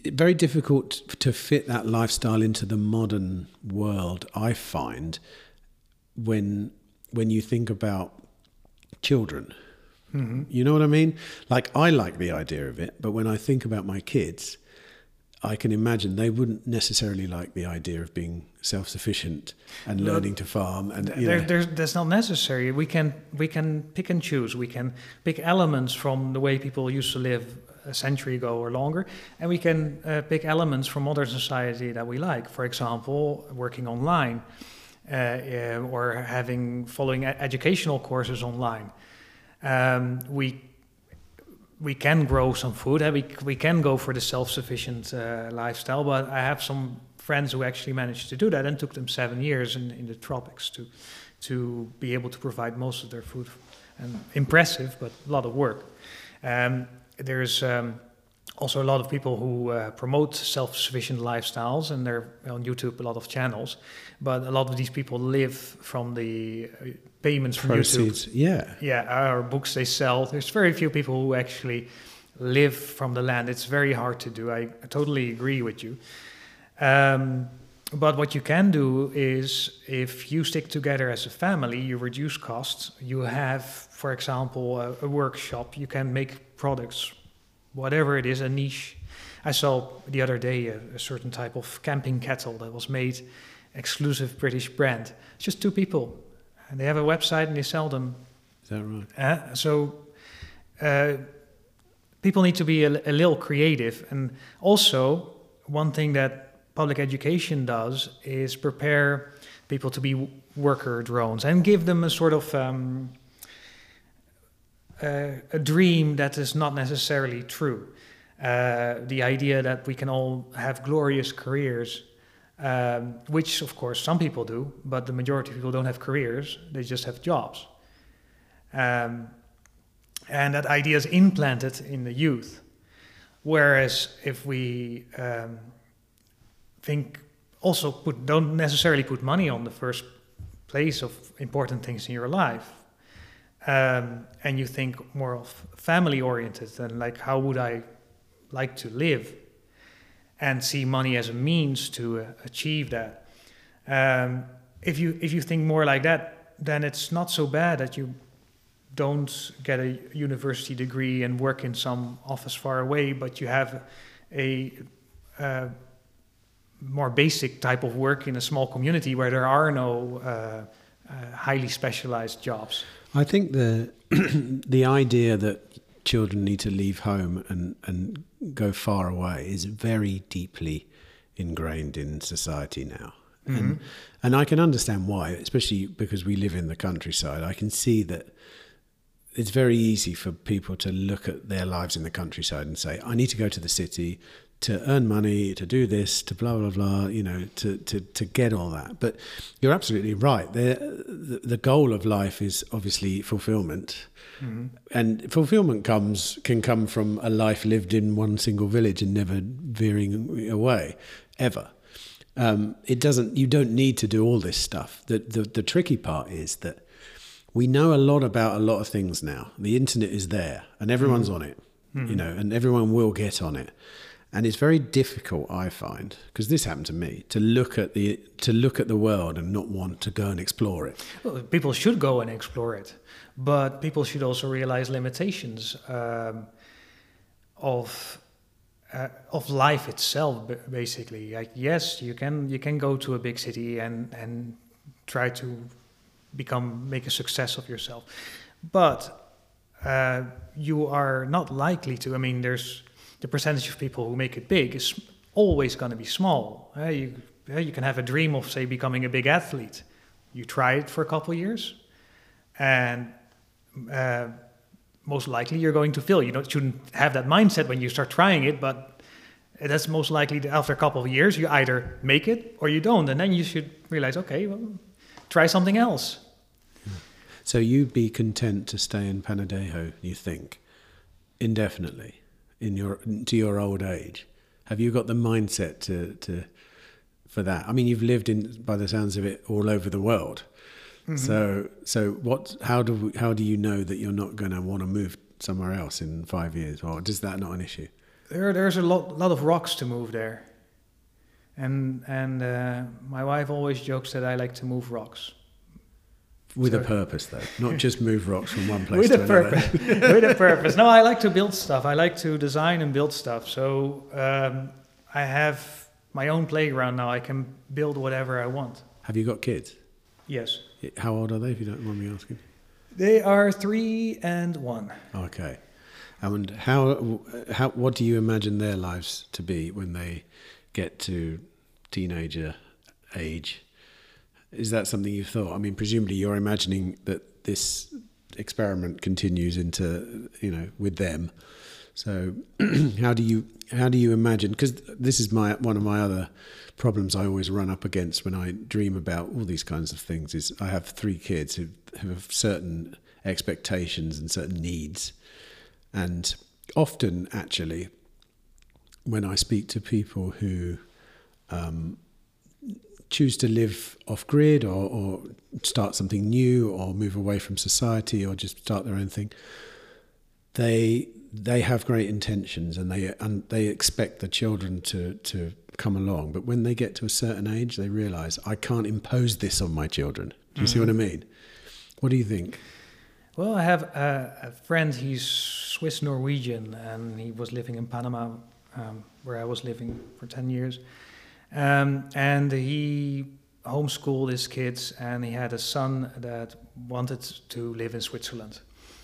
very difficult to fit that lifestyle into the modern world, I find, when when you think about children. Mm-hmm. You know what I mean? Like, I like the idea of it, but when I think about my kids, I can imagine they wouldn't necessarily like the idea of being self-sufficient and well, learning to farm. And you there, know. there's, that's not necessary. We can we can pick and choose. We can pick elements from the way people used to live a century ago or longer, and we can uh, pick elements from modern society that we like. For example, working online, uh, uh, or having following educational courses online. Um, we we can grow some food. Uh, we we can go for the self-sufficient uh, lifestyle. But I have some friends who actually managed to do that, and took them seven years in, in the tropics to to be able to provide most of their food. And impressive, but a lot of work. Um, there's um, also a lot of people who uh, promote self-sufficient lifestyles, and there are on YouTube a lot of channels. But a lot of these people live from the uh, payments from Proceeds, YouTube. yeah. Yeah, or books they sell. There's very few people who actually live from the land. It's very hard to do. I totally agree with you. Um, but what you can do is, if you stick together as a family, you reduce costs. You have, for example, a, a workshop. You can make products, whatever it is, a niche. I saw the other day a, a certain type of camping kettle that was made exclusive British brand. It's just two people, and they have a website and they sell them. Is that right? Uh, so uh, people need to be a, a little creative. And also, one thing that public education does is prepare people to be worker drones and give them a sort of um, uh, a dream that is not necessarily true. Uh, the idea that we can all have glorious careers, um, which of course some people do, but the majority of people don't have careers, they just have jobs. Um, and that idea is implanted in the youth. Whereas if we um, think also put, don't necessarily put money on the first place of important things in your life, um, and you think more of family oriented and like, how would I like to live, and see money as a means to uh, achieve that. Um, if you if you think more like that, then it's not so bad that you don't get a university degree and work in some office far away, but you have a uh, more basic type of work in a small community where there are no uh, uh, highly specialized jobs. I think the the idea that children need to leave home and, and go far away is very deeply ingrained in society now. Mm-hmm. And, and I can understand why, especially because we live in the countryside. I can see that it's very easy for people to look at their lives in the countryside and say, I need to go to the city to earn money, to do this, to blah, blah, blah, you know, to, to, to get all that. But you're absolutely right. The, the, the goal of life is obviously fulfillment. Mm-hmm. And fulfillment comes can come from a life lived in one single village and never veering away, ever. Um, it doesn't. You don't need to do all this stuff. The, the the tricky part is that we know a lot about a lot of things now. The internet is there, and everyone's mm-hmm. on it, mm-hmm. you know, and everyone will get on it. And it's very difficult, I find, because this happened to me, to look at the to look at the world and not want to go and explore it. Well, people should go and explore it, but people should also realize limitations um, of uh, of life itself. Basically, like, yes, you can you can go to a big city and and try to become make a success of yourself, but uh, you are not likely to. I mean, there's the percentage of people who make it big is always going to be small. Uh, you, uh, you can have a dream of, say, becoming a big athlete. You try it for a couple of years, and uh, most likely you're going to fail. You don't, shouldn't have that mindset when you start trying it, but that's most likely that after a couple of years, you either make it or you don't. And then you should realize, okay, well, try something else. So you'd be content to stay in Penedeo, you think, indefinitely? In your to your old age, have you got the mindset to to for that? I mean, you've lived in, by the sounds of it, all over the world. Mm-hmm. So so what? How do we, how do you know that you're not going to want to move somewhere else in five years, or is that not an issue? There, there's a lot, lot of rocks to move there, and and uh, my wife always jokes that I like to move rocks. With so, a purpose, though, not just move rocks from one place with to a another. purpose. With a purpose. No, I like to build stuff. I like to design and build stuff. So um, I have my own playground now. I can build whatever I want. Have you got kids? Yes. How old are they, if you don't mind me asking? They are three and one. Okay. And how, how, what do you imagine their lives to be when they get to teenager age? Is that something you've thought? I mean, presumably you're imagining that this experiment continues into, you know, with them. So how do you how do you imagine? Because this is my one of my other problems I always run up against when I dream about all these kinds of things. Is I have three kids who have certain expectations and certain needs, and often actually, when I speak to people who um, choose to live off grid or, or start something new or move away from society or just start their own thing, they they have great intentions and they and they expect the children to to come along. But when they get to a certain age, they realise, I can't impose this on my children. Do you mm-hmm. see what I mean? What do you think? Well, I have a, a friend, he's Swiss Norwegian, and he was living in Panama, um, where I was living for ten years. Um, and he homeschooled his kids, and he had a son that wanted to live in Switzerland.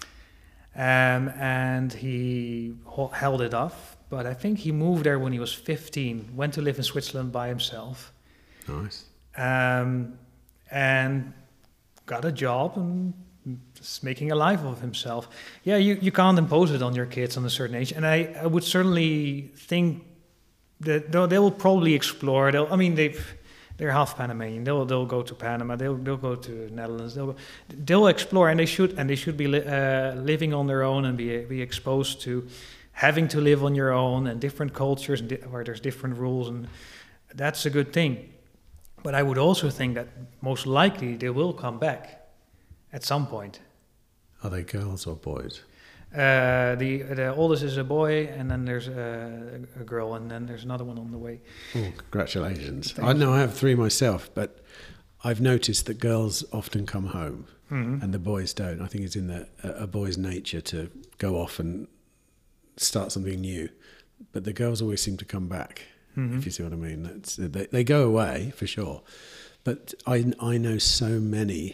Um, and he ho- held it off, but I think he moved there when he was fifteen, went to live in Switzerland by himself. Nice. Um, and got a job and is making a life of himself. Yeah, you, you can't impose it on your kids on a certain age. And I, I would certainly think that they will probably explore. They'll, I mean, they've, they're half Panamanian. They'll they'll go to Panama. They'll they'll go to the Netherlands. They'll go, they'll explore, and they should and they should be li- uh, living on their own and be be exposed to having to live on your own and different cultures and di- where there's different rules, and that's a good thing. But I would also think that most likely they will come back at some point. Are they girls or boys? Uh, the the oldest is a boy, and then there's a, a girl, and then there's another one on the way. Oh, congratulations! Thank I know I have three myself, but I've noticed that girls often come home, mm-hmm. and the boys don't. I think it's in the, a boy's nature to go off and start something new, but the girls always seem to come back. Mm-hmm. If you see what I mean, That's, they they go away for sure, but I I know so many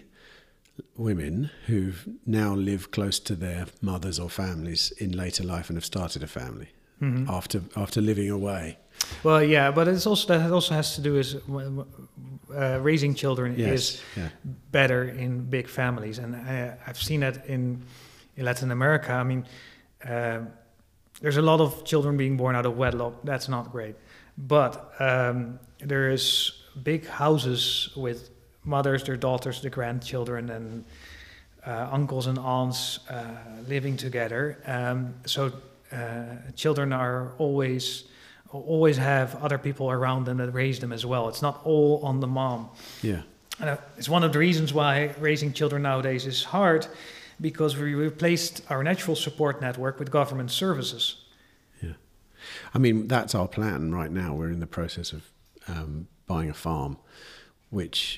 women who now live close to their mothers or families in later life and have started a family mm-hmm. after after living away. Well, yeah, but it's also that also has to do with uh, raising children yes, is yeah. better in big families, and I, I've seen that in, in Latin America. I mean, uh, there's a lot of children being born out of wedlock. That's not great, but um, there is big houses with mothers, their daughters, the grandchildren, and uh, uncles and aunts uh, living together. Um, so uh, children are always always have other people around them that raise them as well. It's not all on the mom. Yeah, and uh, it's one of the reasons why raising children nowadays is hard, because we replaced our natural support network with government services. Yeah, I mean that's our plan right now. We're in the process of um, buying a farm, which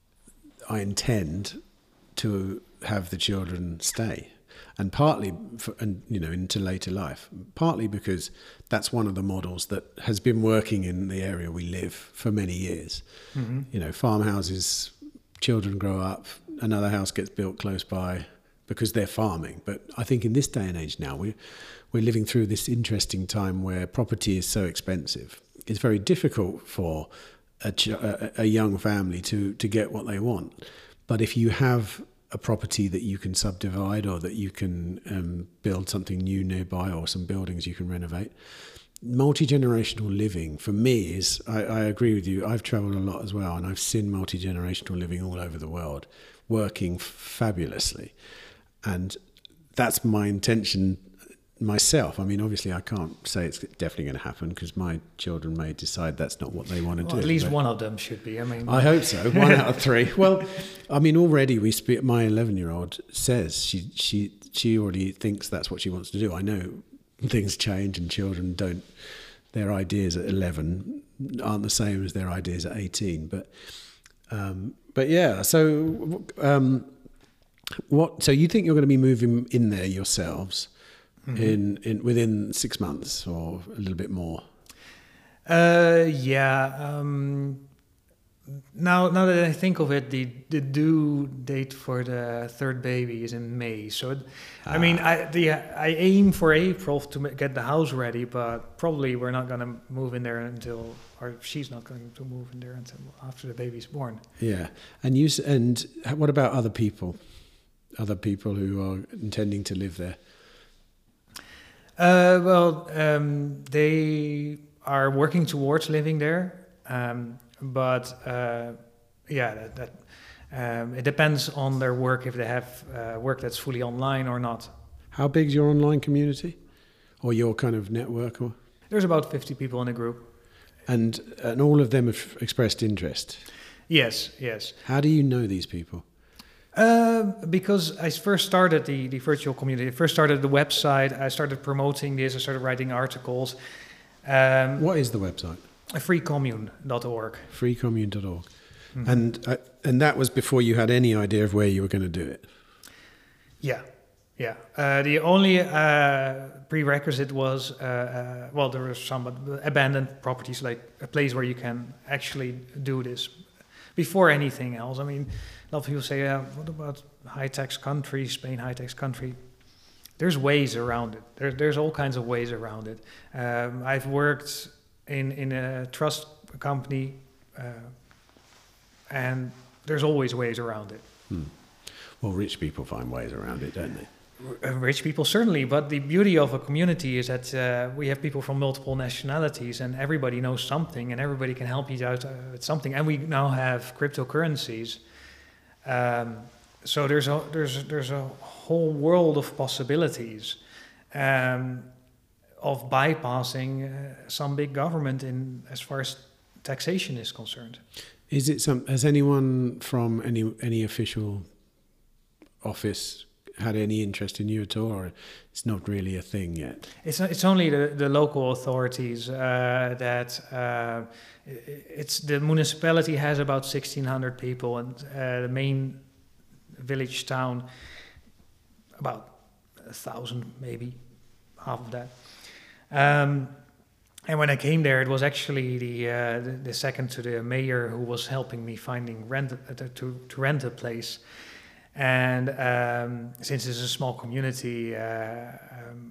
I intend to have the children stay, and partly, for, and you know, into later life. Partly because that's one of the models that has been working in the area we live for many years. Mm-hmm. You know, farmhouses, children grow up, another house gets built close by because they're farming. But I think in this day and age now, we we're living through this interesting time where property is so expensive. It's very difficult for A, a young family to, to get what they want. But if you have a property that you can subdivide or that you can um, build something new nearby or some buildings you can renovate, multi-generational living for me is, I, I agree with you, I've travelled a lot as well, and I've seen multi-generational living all over the world working fabulously. And that's my intention myself. I mean, obviously I can't say it's definitely going to happen because my children may decide that's not what they want to well, do. At least one of them should be. I mean, I hope so. One out of three. Well, I mean, already we speak. My eleven-year-old says she she she already thinks that's what she wants to do. I know things change and children don't, their ideas at eleven aren't the same as their ideas at eighteen. But um, but yeah, so um, what? So you think you're going to be moving in there yourselves mm-hmm. in in within six months or a little bit more? Uh, yeah. Um, now, now that I think of it, the, the due date for the third baby is in May. So, it, ah. I mean, I the I aim for April to get the house ready, but probably we're not going to move in there until, or she's not going to move in there until after the baby's born. Yeah, and you and what about other people? Other people who are intending to live there? Uh, well, um, they are working towards living there. Um, But uh, yeah, that, that um, it depends on their work if they have uh, work that's fully online or not. How big is your online community, or your kind of network? Or there's about fifty people in the group, and and all of them have expressed interest. Yes, yes. How do you know these people? Uh, because I first started the the virtual community. I first started the website. I started promoting this. I started writing articles. Um, what is the website? free commune dot org. free commune dot org. Mm-hmm. And uh, and that was before you had any idea of where you were going to do it? Yeah, yeah. Uh, the only uh, prerequisite was, uh, uh, well, there were some abandoned properties, like a place where you can actually do this before anything else. I mean, a lot of people say, uh, what about high-tax country, Spain, high-tax country? There's ways around it. There, there's all kinds of ways around it. Um, I've worked in in a trust company, uh, and there's always ways around it. Hmm. Well, rich people find ways around it, don't they? R- rich people, certainly, but the beauty of a community is that uh, we have people from multiple nationalities, and everybody knows something, and everybody can help each out uh, with something. And we now have cryptocurrencies, um, so there's a there's there's a whole world of possibilities. Um, of bypassing uh, some big government in as far as taxation is concerned. Is it some? Has anyone from any any official office had any interest in you at all, or it's not really a thing yet? It's it's only the, the local authorities uh, that uh, it's the municipality has about sixteen hundred people, and uh, the main village town about a thousand, maybe half of that. Um, and when I came there, it was actually the, uh, the the second to the mayor who was helping me finding rent uh, to to rent a place. And um, since it's a small community, uh, um,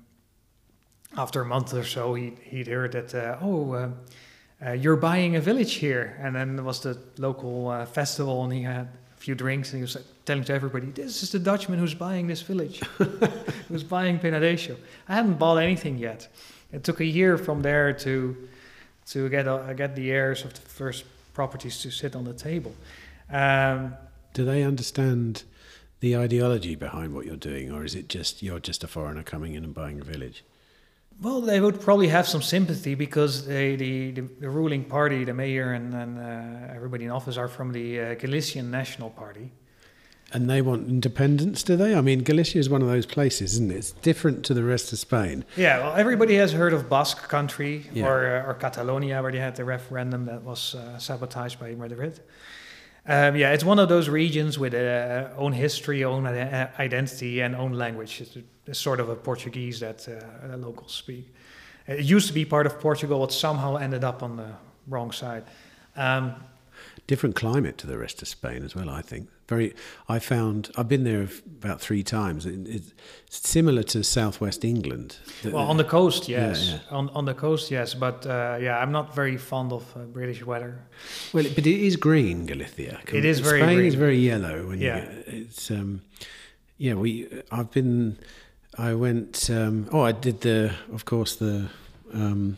after a month or so, he he'd heard that uh, oh, uh, uh, you're buying a village here, and then there was the local uh, festival, and he had a few drinks, and he was like, telling to everybody, "This is the Dutchman who's buying this village, who's buying Penadecio." I haven't bought anything yet. It took a year from there to to get uh, get the heirs of the first properties to sit on the table. Um, Do they understand the ideology behind what you're doing, or is it just you're just a foreigner coming in and buying a village? Well, they would probably have some sympathy because they, the, the the ruling party, the mayor and, and uh, everybody in office are from the uh, Galician National Party. And they want independence, do they? I mean, Galicia is one of those places, isn't it? It's different to the rest of Spain. Yeah, well, everybody has heard of Basque Country yeah. or uh, or Catalonia, where they had the referendum that was uh, sabotaged by Madrid. Um, yeah, it's one of those regions with uh, own history, own uh, identity, and own language. It's, a, it's sort of a Portuguese that uh, the locals speak. It used to be part of Portugal, it somehow ended up on the wrong side. Um, Different climate to the rest of Spain as well, I think. Very, I found, I've been there about three times. It, it's similar to southwest England. Well, on the coast, yes. Yeah, yeah. On on the coast, yes. But uh, yeah, I'm not very fond of uh, British weather. Well, but it is green, Galicia. It is very Spain green. is very yellow. When yeah. You get, it's, um, yeah, we, I've been, I went, um, oh, I did the, of course, the, um,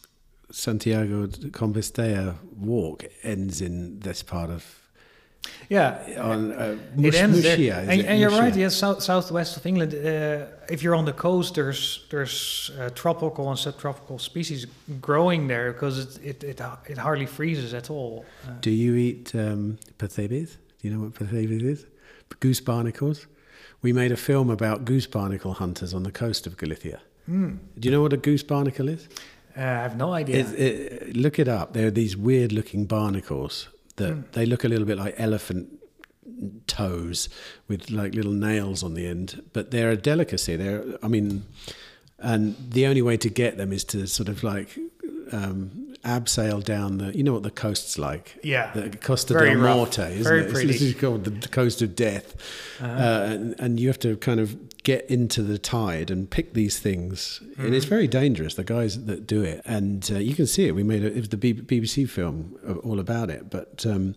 Santiago de Compostela walk ends in this part of yeah on uh, it ends there. Murcia, and, it? and you're Murcia. right, yes, south southwest of England. Uh, if you're on the coast, there's there's uh, tropical and subtropical species growing there because it it, it it hardly freezes at all. Uh, Do you eat um, percebes? Do you know what percebes is? Goose barnacles. We made a film about goose barnacle hunters on the coast of Galicia. Mm. Do you know what a goose barnacle is? Uh, I have no idea. It, it, look it up. There are these weird-looking barnacles that Mm. they look a little bit like elephant toes with like little nails on the end, but they're a delicacy. They're, I mean, and the only way to get them is to sort of like um, abseil down the, you know what the coast's like? Yeah. The Costa Very del rough. Morte, isn't Very it? pretty. It's literally called the coast of death. Uh-huh. Uh, and, and you have to kind of get into the tide and pick these things. Mm-hmm. And it's very dangerous, the guys that do it. And uh, you can see it. We made a, it was the B B C film all about it. But um,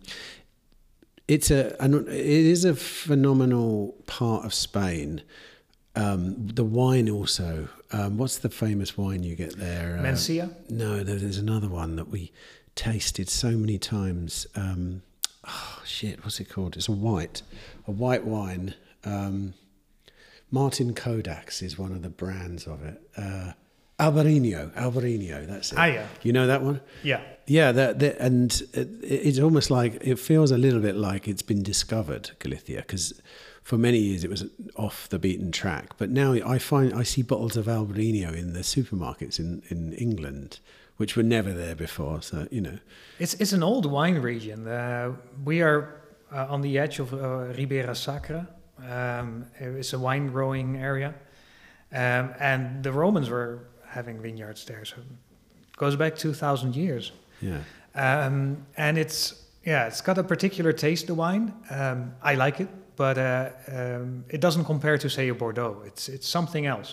it's a, an, it is a phenomenal part of Spain. Um, the wine also. Um, what's the famous wine you get there? Uh, Mencia? No, there, there's another one that we tasted so many times. Um, oh shit, what's it called? It's a white, a white wine. Um, Martin Kodak's is one of the brands of it. Uh, Albarino, Albarino, that's it. Ah, yeah. You know that one? Yeah. Yeah, that, that, and it, it's almost like, it feels a little bit like it's been discovered, Galicia, because for many years it was off the beaten track. But now I find I see bottles of Albarino in the supermarkets in, in England, which were never there before. So, you know. It's it's an old wine region. Uh, we are uh, on the edge of uh, Ribera Sacra. Um, it's a wine growing area. Um, and the Romans were having vineyards there. So it goes back two thousand years. Yeah. Um, and it's, yeah, it's got a particular taste, the wine. Um, I like it, but uh, um, it doesn't compare to, say, a Bordeaux. It's it's something else.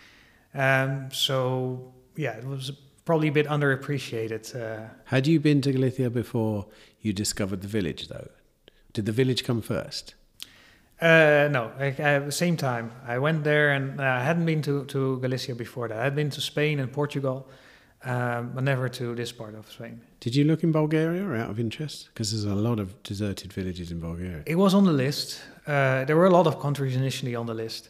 Um, so, yeah, it was probably a bit underappreciated. Uh, Had you been to Galicia before you discovered the village, though? Did the village come first? uh, no, I, I, at the same time. I went there and uh, I hadn't been to, to Galicia before that. I had been to Spain and Portugal, um, but never to this part of Spain. Did you look in Bulgaria out of interest? Because there's a lot of deserted villages in Bulgaria. It was on the list. Uh, there were a lot of countries initially on the list.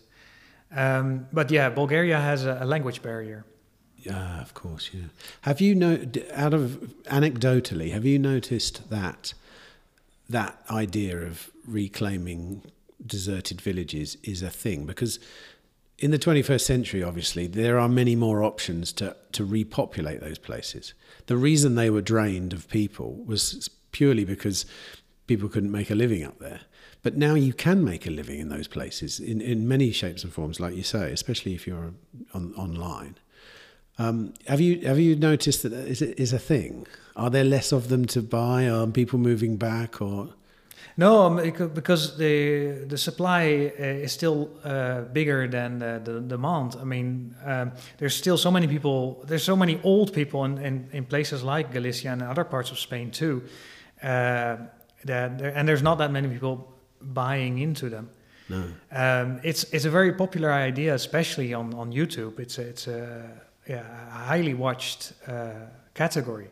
Um, but yeah, Bulgaria has a, a language barrier. Yeah, of course, yeah. Have you know, out of anecdotally, have you noticed that that idea of reclaiming deserted villages is a thing? Because in the twenty-first century, obviously, there are many more options to, to repopulate those places. The reason they were drained of people was purely because people couldn't make a living up there. But now you can make a living in those places in, in many shapes and forms, like you say, especially if you're on, online. Um, have you have you noticed that is it is a thing? Are there less of them to buy? Are people moving back or? No, um, it- because the the supply uh, is still uh, bigger than the, the demand. I mean, um, there's still so many people. There's so many old people in, in, in places like Galicia and other parts of Spain too. Uh, that there, and there's not that many people buying into them. No. Um, it's it's a very popular idea, especially on, on YouTube. It's a, it's a yeah a highly watched uh, category.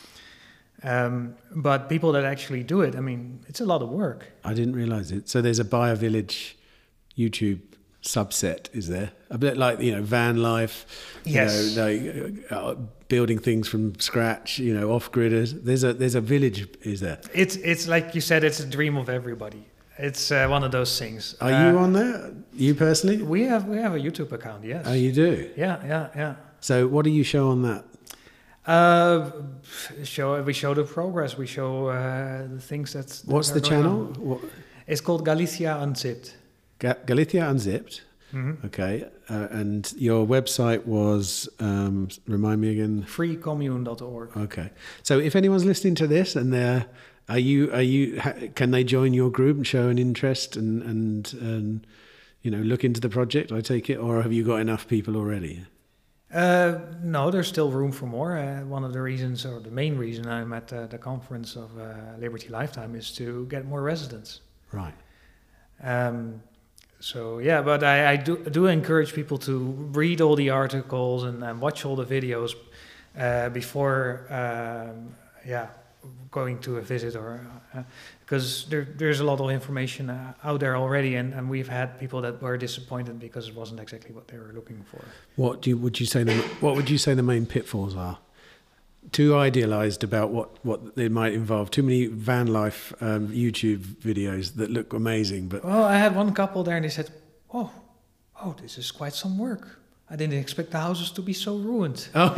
Um, but people that actually do it, I mean, it's a lot of work. I didn't realise it. So there's a Buy a Village YouTube subset, is there? A bit like, you know, van life, Yes. you know, like, uh, building things from scratch, you know, off-gridders. There's a there's a village, is there? It's it's like you said, it's a dream of everybody. It's uh, one of those things. Are Uh, you on there? You personally? We have we have a YouTube account. Yes. Oh, you do? Yeah, yeah, yeah. So what do you show on that? Uh, show we show the progress. We show uh, the things that's. that What's are the going channel? on. What? It's called Galicia Unzipped. Ga- Galicia Unzipped. Mm-hmm. Okay. Uh, and your website was, um, remind me again. free commune dot org. Okay. So if anyone's listening to this and they're, are you, are you, ha- can they join your group and show an interest and, and, and, you know, look into the project, I take it, or have you got enough people already? Uh, no, there's still room for more. Uh, one of the reasons, or the main reason I'm at uh, the conference of uh, Liberty Lifetime is to get more residents. Right. Um, so yeah, but I, I do do encourage people to read all the articles and, and watch all the videos uh, before, um, yeah, going to a visit, or uh, because there there's a lot of information uh, out there already, and, and we've had people that were disappointed because it wasn't exactly what they were looking for. What do you, would you say the, what would you say the main pitfalls are? Too idealized about what, what they might involve. Too many van life um, YouTube videos that look amazing, but Well, I had one couple there, and they said, "Oh, oh, this is quite some work." I didn't expect the houses to be so ruined. Oh,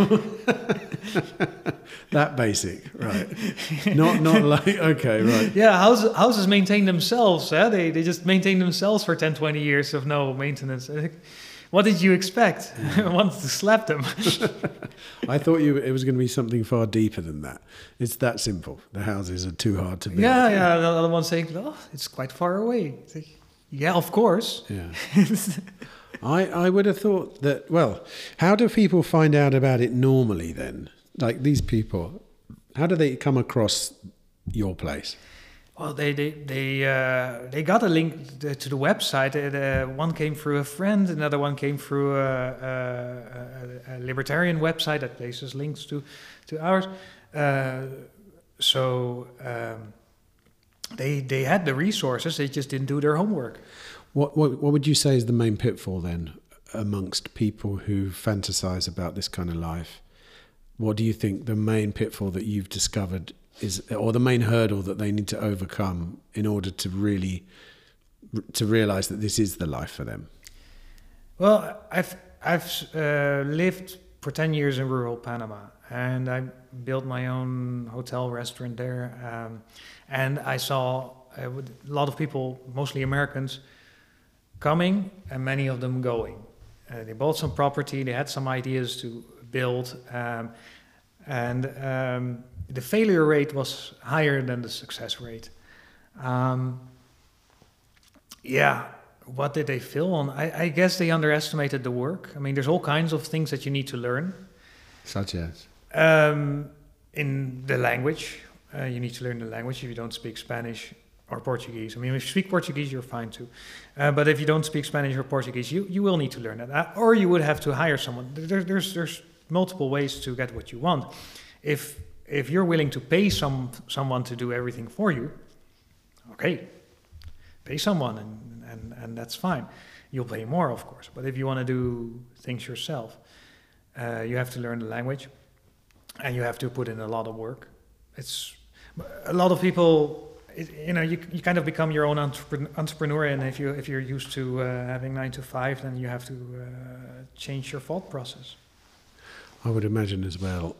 that basic, right? Not not like okay, right? Yeah, houses houses maintain themselves. Eh? They they just maintain themselves for ten, twenty years of no maintenance. What did you expect? I wanted to slap them. I thought you it was going to be something far deeper than that. It's that simple. The houses are too hard to build. Yeah, yeah. The other one saying, "Oh, it's quite far away." It's like, yeah, of course. Yeah. I, I would have thought that, well, how do people find out about it normally then? Like these people, how do they come across your place? Well, they they they uh, they got a link to the website. Uh, one came through a friend, another one came through a, a, a libertarian website that places links to to ours. Uh, so um, they they had the resources, they just didn't do their homework. What, what what would you say is the main pitfall then amongst people who fantasize about this kind of life? What do you think the main pitfall that you've discovered is, or the main hurdle that they need to overcome in order to really to realize that this is the life for them? Well, I've I've uh, lived for ten years in rural Panama, and I built my own hotel restaurant there, um, and I saw uh, a lot of people, mostly Americans, coming and many of them going. Uh, they bought some property, they had some ideas to build, um, and um, the failure rate was higher than the success rate. Um, yeah, what did they fail on? I, I guess they underestimated the work. I mean, there's all kinds of things that you need to learn. Such as? Um, in the language, uh, you need to learn the language if you don't speak Spanish or Portuguese. I mean, if you speak Portuguese, you're fine too. Uh, but if you don't speak Spanish or Portuguese, you, you will need to learn that. Uh, or you would have to hire someone. There, there's there's multiple ways to get what you want. If if you're willing to pay some someone to do everything for you, okay, pay someone and, and, and that's fine. You'll pay more, of course. But if you want to do things yourself, uh, you have to learn the language and you have to put in a lot of work. It's a lot of people... It, you know, you you kind of become your own entrepreneur, and if you if you're used to uh, having nine to five, then you have to uh, change your thought process. I would imagine as well.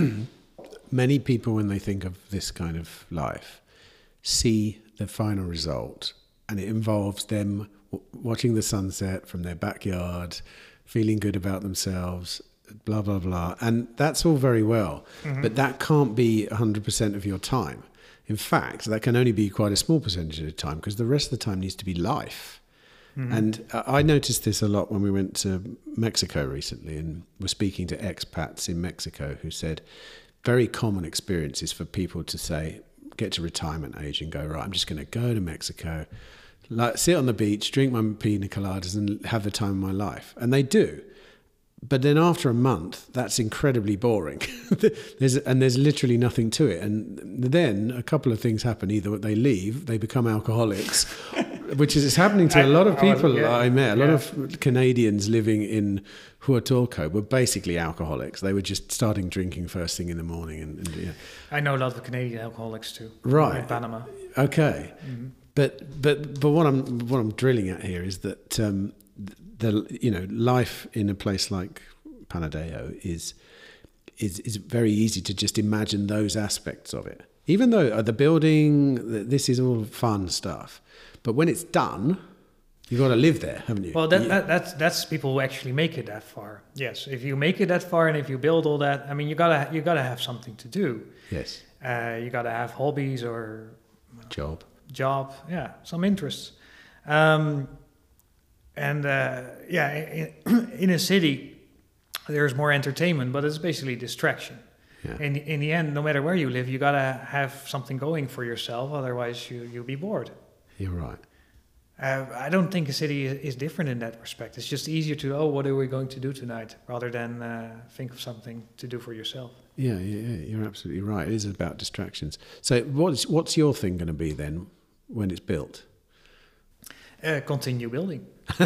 Many people, when they think of this kind of life, see the final result, and it involves them w- watching the sunset from their backyard, feeling good about themselves, blah blah blah, and that's all very well, mm-hmm. but that can't be one hundred percent of your time. In fact, that can only be quite a small percentage of the time, because the rest of the time needs to be life. Mm-hmm. And uh, I noticed this a lot when we went to Mexico recently and were speaking to expats in Mexico who said very common experiences for people to say, get to retirement age and go, right, I'm just going to go to Mexico, like, sit on the beach, drink my pina coladas and have the time of my life. And they do. But then after a month, that's incredibly boring. there's, and there's literally nothing to it. And then a couple of things happen. Either they leave, they become alcoholics, which is happening to I, a lot of people I, yeah, I met. A yeah. lot of Canadians living in Huatulco were basically alcoholics. They were just starting drinking first thing in the morning. And, and yeah. I know a lot of Canadian alcoholics too. Right. In Panama. Okay. Mm-hmm. But but but what I'm what I'm drilling at here is that um, the you know life in a place like Panadeo is is is very easy to just imagine those aspects of it. Even though uh, the building, this is all fun stuff, but when it's done, you've got to live there, haven't you? Well, that, yeah. that, that's that's people who actually make it that far. Yes, if you make it that far and if you build all that, I mean, you gotta you gotta have something to do. Yes. Uh, you gotta have hobbies or job. Job, yeah, some interests, um, and uh, yeah, in, in a city, there's more entertainment, but it's basically distraction. Yeah. In in the end, no matter where you live, you gotta have something going for yourself. Otherwise, you you'll be bored. You're right. Uh, I don't think a city is different in that respect. It's just easier to, oh, what are we going to do tonight, rather than uh, think of something to do for yourself. Yeah, yeah, yeah, you're absolutely right. It is about distractions. So, what's what's your thing going to be then when it's built? Uh, continue building.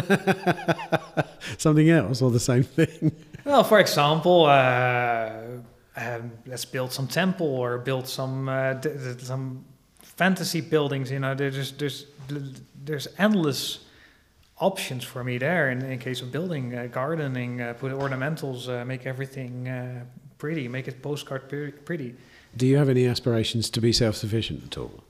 Something else or the same thing? Well, for example. Uh, Um, let's build some temple or build some uh, d- d- some fantasy buildings. You know, there's there's there's endless options for me there in, in case of building, uh, gardening, uh, put ornamentals, uh, make everything uh, pretty, make it postcard pretty. Do you have any aspirations to be self-sufficient at all?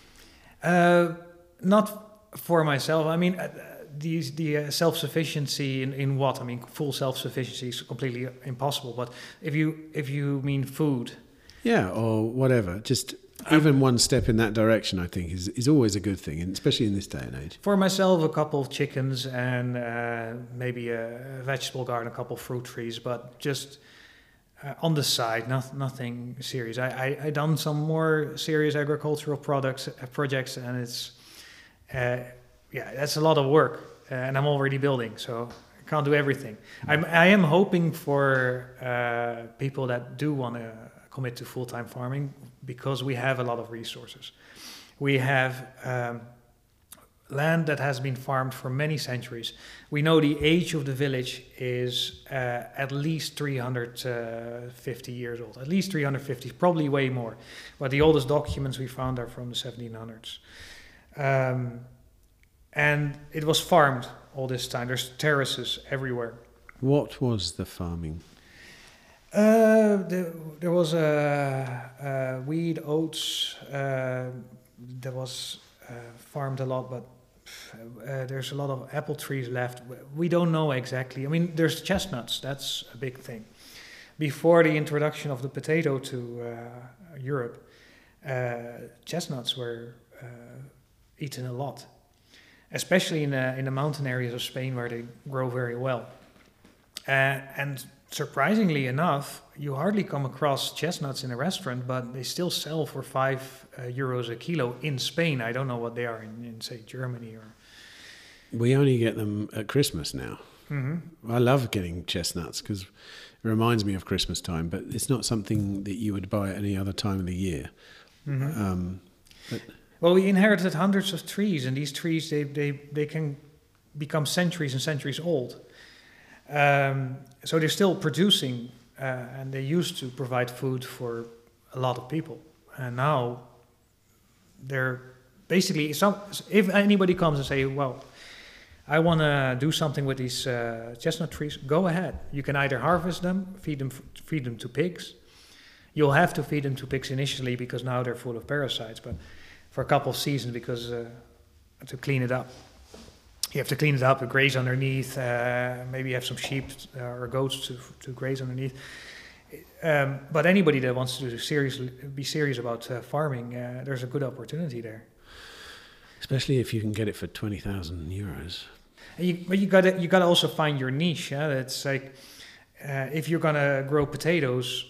Uh, not for myself. I mean, uh, the, the uh, self-sufficiency in, in what? I mean, full self-sufficiency is completely impossible. But if you if you mean food, yeah, or whatever, just even um, one step in that direction, I think, is is always a good thing, and especially in this day and age. For myself, a couple of chickens and uh, maybe a vegetable garden, a couple of fruit trees, but just. Uh, on the side, not, nothing serious. I, I I done some more serious agricultural products uh, projects, and it's uh, yeah, that's a lot of work, uh, and I'm already building, so I can't do everything. I'm I am hoping for uh, people that do want to commit to full-time farming, because we have a lot of resources. We have um, land that has been farmed for many centuries. We know the age of the village is uh, at least three hundred fifty years old, at least three hundred fifty, probably way more. But the oldest documents we found are from the seventeen hundreds. Um, and it was farmed all this time. There's terraces everywhere. What was the farming? Uh, the, there was uh, uh, wheat, oats, uh, there was uh, farmed a lot, but Uh, there's a lot of apple trees left. We don't know exactly. I mean, there's chestnuts. That's a big thing. Before the introduction of the potato to uh, Europe, uh, chestnuts were uh, eaten a lot, especially in the, in the mountain areas of Spain where they grow very well. Uh, and surprisingly enough, you hardly come across chestnuts in a restaurant, but they still sell for five uh, euros a kilo in Spain. I don't know what they are in, in say, Germany or. We only get them at Christmas now. Mm-hmm. I love getting chestnuts because it reminds me of Christmas time, but it's not something that you would buy at any other time of the year. Mm-hmm. Um, but well, we inherited hundreds of trees, and these trees, they they, they can become centuries and centuries old. Um, so they're still producing, uh, and they used to provide food for a lot of people. And now they're basically, some, if anybody comes and say, well, I want to do something with these uh, chestnut trees, go ahead. You can either harvest them, feed them, feed them to pigs. You'll have to feed them to pigs initially because now they're full of parasites, but for a couple of seasons because uh, to clean it up. You have to clean it up, graze underneath, uh, maybe have some sheep uh, or goats to to graze underneath. Um, but anybody that wants to do seriously, be serious about uh, farming, uh, there's a good opportunity there. Especially if you can get it for twenty thousand euros. And you, but you gotta you gotta also find your niche. Yeah? It's like uh, if you're gonna grow potatoes,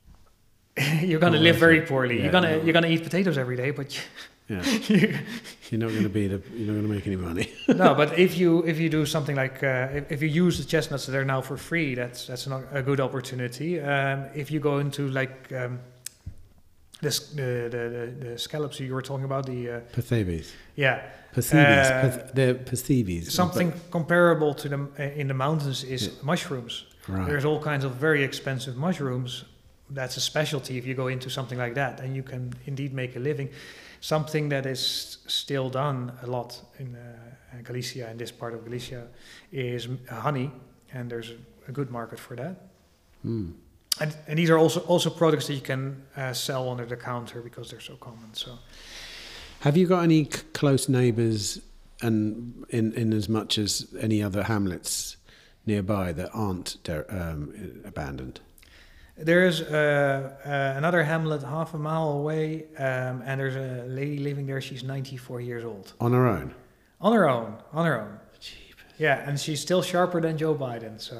you're gonna oh, live very poorly. Yeah, you're gonna no. you're gonna eat potatoes every day, but. Yeah, you're not going to be the, you're not going to make any money. No, but if you if you do something like uh, if, if you use the chestnuts that are now for free, that's that's an, a good opportunity. Um, if you go into like um, this, the, the the the scallops you were talking about, the uh, Percebes. Yeah, Percebes. Uh, Perth- the Percebes. Something comparable to them uh, in the mountains is yeah. mushrooms. Right. There's all kinds of very expensive mushrooms. That's a specialty if you go into something like that, and you can indeed make a living. Something that is still done a lot in uh, Galicia, in this part of Galicia, is honey, and there's a, a good market for that. Mm. And, and these are also also products that you can uh, sell under the counter because they're so common. So, have you got any c- close neighbours, and in in as much as any other hamlets nearby that aren't der- um, abandoned? There's uh, uh, another hamlet half a mile away, um, and there's a lady living there. She's ninety-four years old. On her own? On her own, on her own. Jeepers. Yeah, and she's still sharper than Joe Biden, so.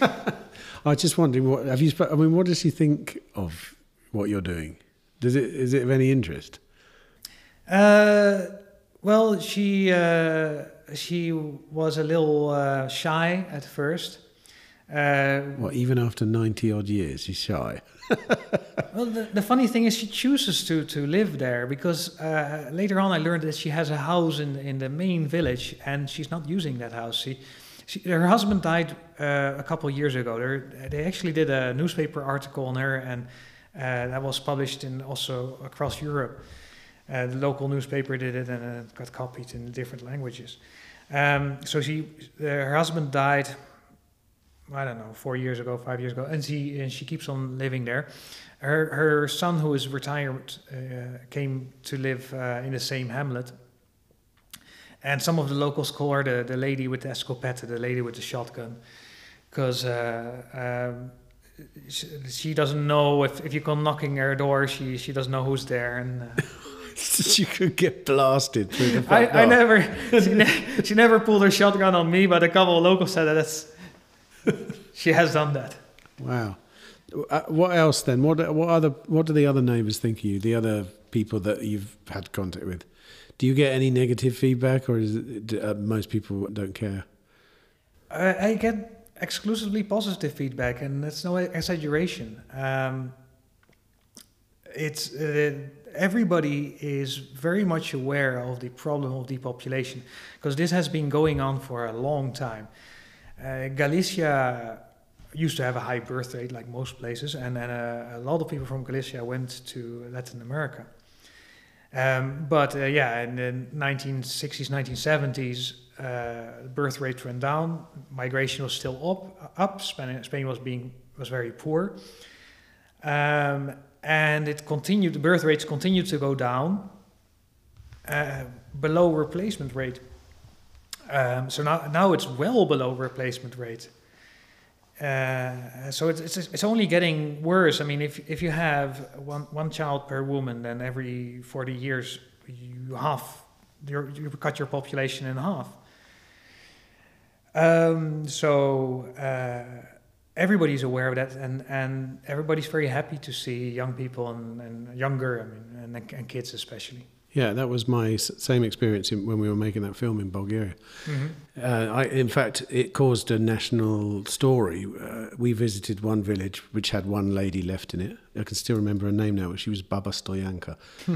I was just wondering, what have you? I mean, what does she think of what you're doing? Does it is it of any interest? Uh, well, she uh, she was a little uh, shy at first. Uh, well, even after ninety odd years, she's shy. Well, the, the funny thing is, she chooses to to live there because uh, later on I learned that she has a house in in the main village, and she's not using that house. She, she her husband died uh, a couple of years ago. They're, they actually did a newspaper article on her, and uh, that was published in also across Europe. Uh, the local newspaper did it, and it got copied in different languages. Um, so she, uh, her husband died, I don't know, four years ago, five years ago, and she and she keeps on living there. Her her son, who is retired, uh, came to live uh, in the same hamlet. And some of the locals call her the, the lady with the escopette, the lady with the shotgun, because uh, um, she, she doesn't know if, if you come knocking her door, she she doesn't know who's there. And uh, she could get blasted through the I, front I door. never, she, ne- she never pulled her shotgun on me, but a couple of locals said that that's, she has done that. Wow. Uh, what else then? What what other what do the other neighbours think of you? The other people that you've had contact with? Do you get any negative feedback, or is it, do, uh, most people don't care? I, I get exclusively positive feedback, and that's no exaggeration. Um, it's uh, everybody is very much aware of the problem of depopulation, because this has been going on for a long time. Uh, Galicia used to have a high birth rate, like most places, and then uh, a lot of people from Galicia went to Latin America. Um, but uh, yeah, in the nineteen sixties, nineteen seventies, uh, birth rate went down. Migration was still up. Up. Spain, Spain was being was very poor, um, and it continued. The birth rates continued to go down uh, below replacement rate. Um, so now, now it's well below replacement rate. Uh, so it's, it's it's only getting worse. I mean, if if you have one one child per woman, then every forty years you half you you cut your population in half. Um, so uh, everybody's aware of that, and, and everybody's very happy to see young people and, and younger, I mean, and, and kids especially. Yeah, that was my s- same experience in, when we were making that film in Bulgaria. Mm-hmm. Uh, I, in fact, it caused a national story. Uh, we visited one village which had one lady left in it. I can still remember her name now. She was Baba Stoyanka.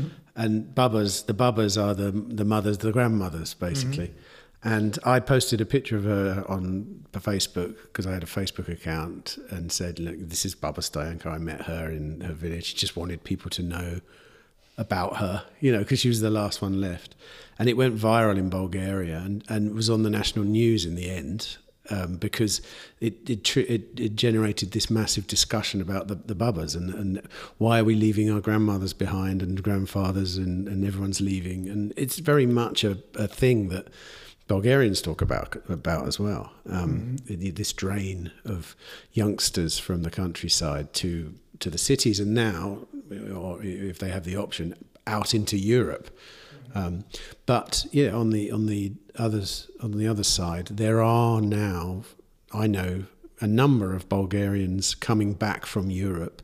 And Babas, the Babas are the the mothers, the grandmothers, basically. Mm-hmm. And I posted a picture of her on Facebook because I had a Facebook account and said, look, this is Baba Stoyanka. I met her in her village. She just wanted people to know about her, you know, because she was the last one left. And it went viral in Bulgaria and, and was on the national news in the end um, because it it, tr- it it generated this massive discussion about the, the Babas and, and why are we leaving our grandmothers behind and grandfathers and, and everyone's leaving. And it's very much a, a thing that Bulgarians talk about about as well. Um, mm-hmm. This drain of youngsters from the countryside to to the cities, and now, or if they have the option, out into Europe. Um, but yeah, on the on the others on the other side, there are now, I know, a number of Bulgarians coming back from Europe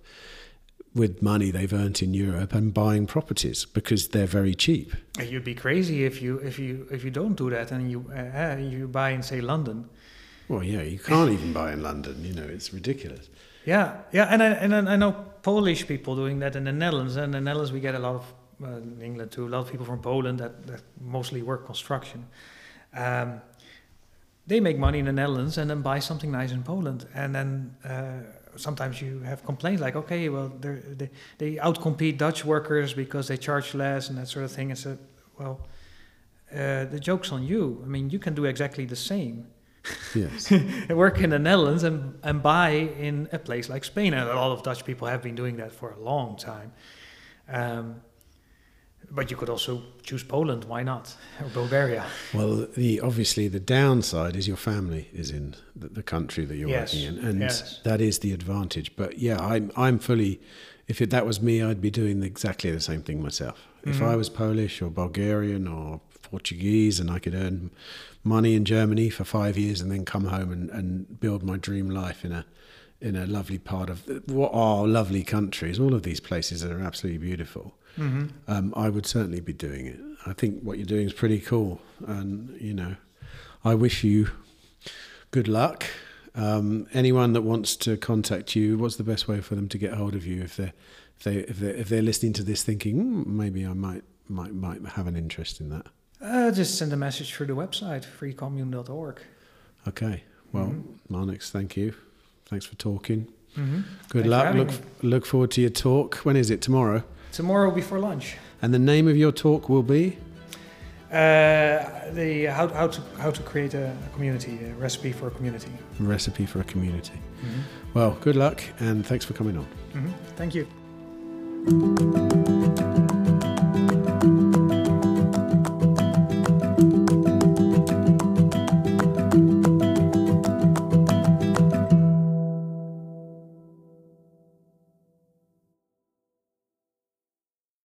with money they've earned in Europe and buying properties because they're very cheap. You'd be crazy if you if you if you don't do that and you uh, you buy in, say, London. Well, yeah, you can't even buy in London. You know, it's ridiculous. Yeah, yeah, and I and I know Polish people doing that in the Netherlands. And in the Netherlands, we get a lot of uh, in England too. A lot of people from Poland that, that mostly work construction. Um, they make money in the Netherlands and then buy something nice in Poland, and then. Uh, Sometimes you have complaints like, okay, well, they they outcompete Dutch workers because they charge less and that sort of thing. And so, well, uh, the joke's on you. I mean, you can do exactly the same. Yes. Work in the Netherlands and, and buy in a place like Spain. And a lot of Dutch people have been doing that for a long time. Um, but you could also choose Poland, why not? Or Bulgaria. Well, the obviously the downside is your family is in the, the country that you're yes. working in, and yes. that is the advantage. But yeah, I'm I'm fully. If it, that was me, I'd be doing exactly the same thing myself. Mm-hmm. If I was Polish or Bulgarian or Portuguese and I could earn money in Germany for five years and then come home and, and build my dream life in a in a lovely part of what are lovely countries, all of these places are absolutely beautiful. Mm-hmm. Um, I would certainly be doing it. I think what you're doing is pretty cool, and you know, I wish you good luck. Um, anyone that wants to contact you, what's the best way for them to get hold of you if they're if they if they if they're listening to this thinking mm, maybe I might might might have an interest in that? Uh, just send a message through the website free commune dot org. Okay. Well, mm-hmm. Marnix, thank you. Thanks for talking. Mm-hmm. Good Thanks luck. Look me. look forward to your talk. When is it? Tomorrow. Tomorrow before lunch. And the name of your talk will be? Uh, the how, how to how to create a, a community, a recipe for a community. Recipe for a community. Mm-hmm. Well, good luck and thanks for coming on. Mm-hmm. Thank you.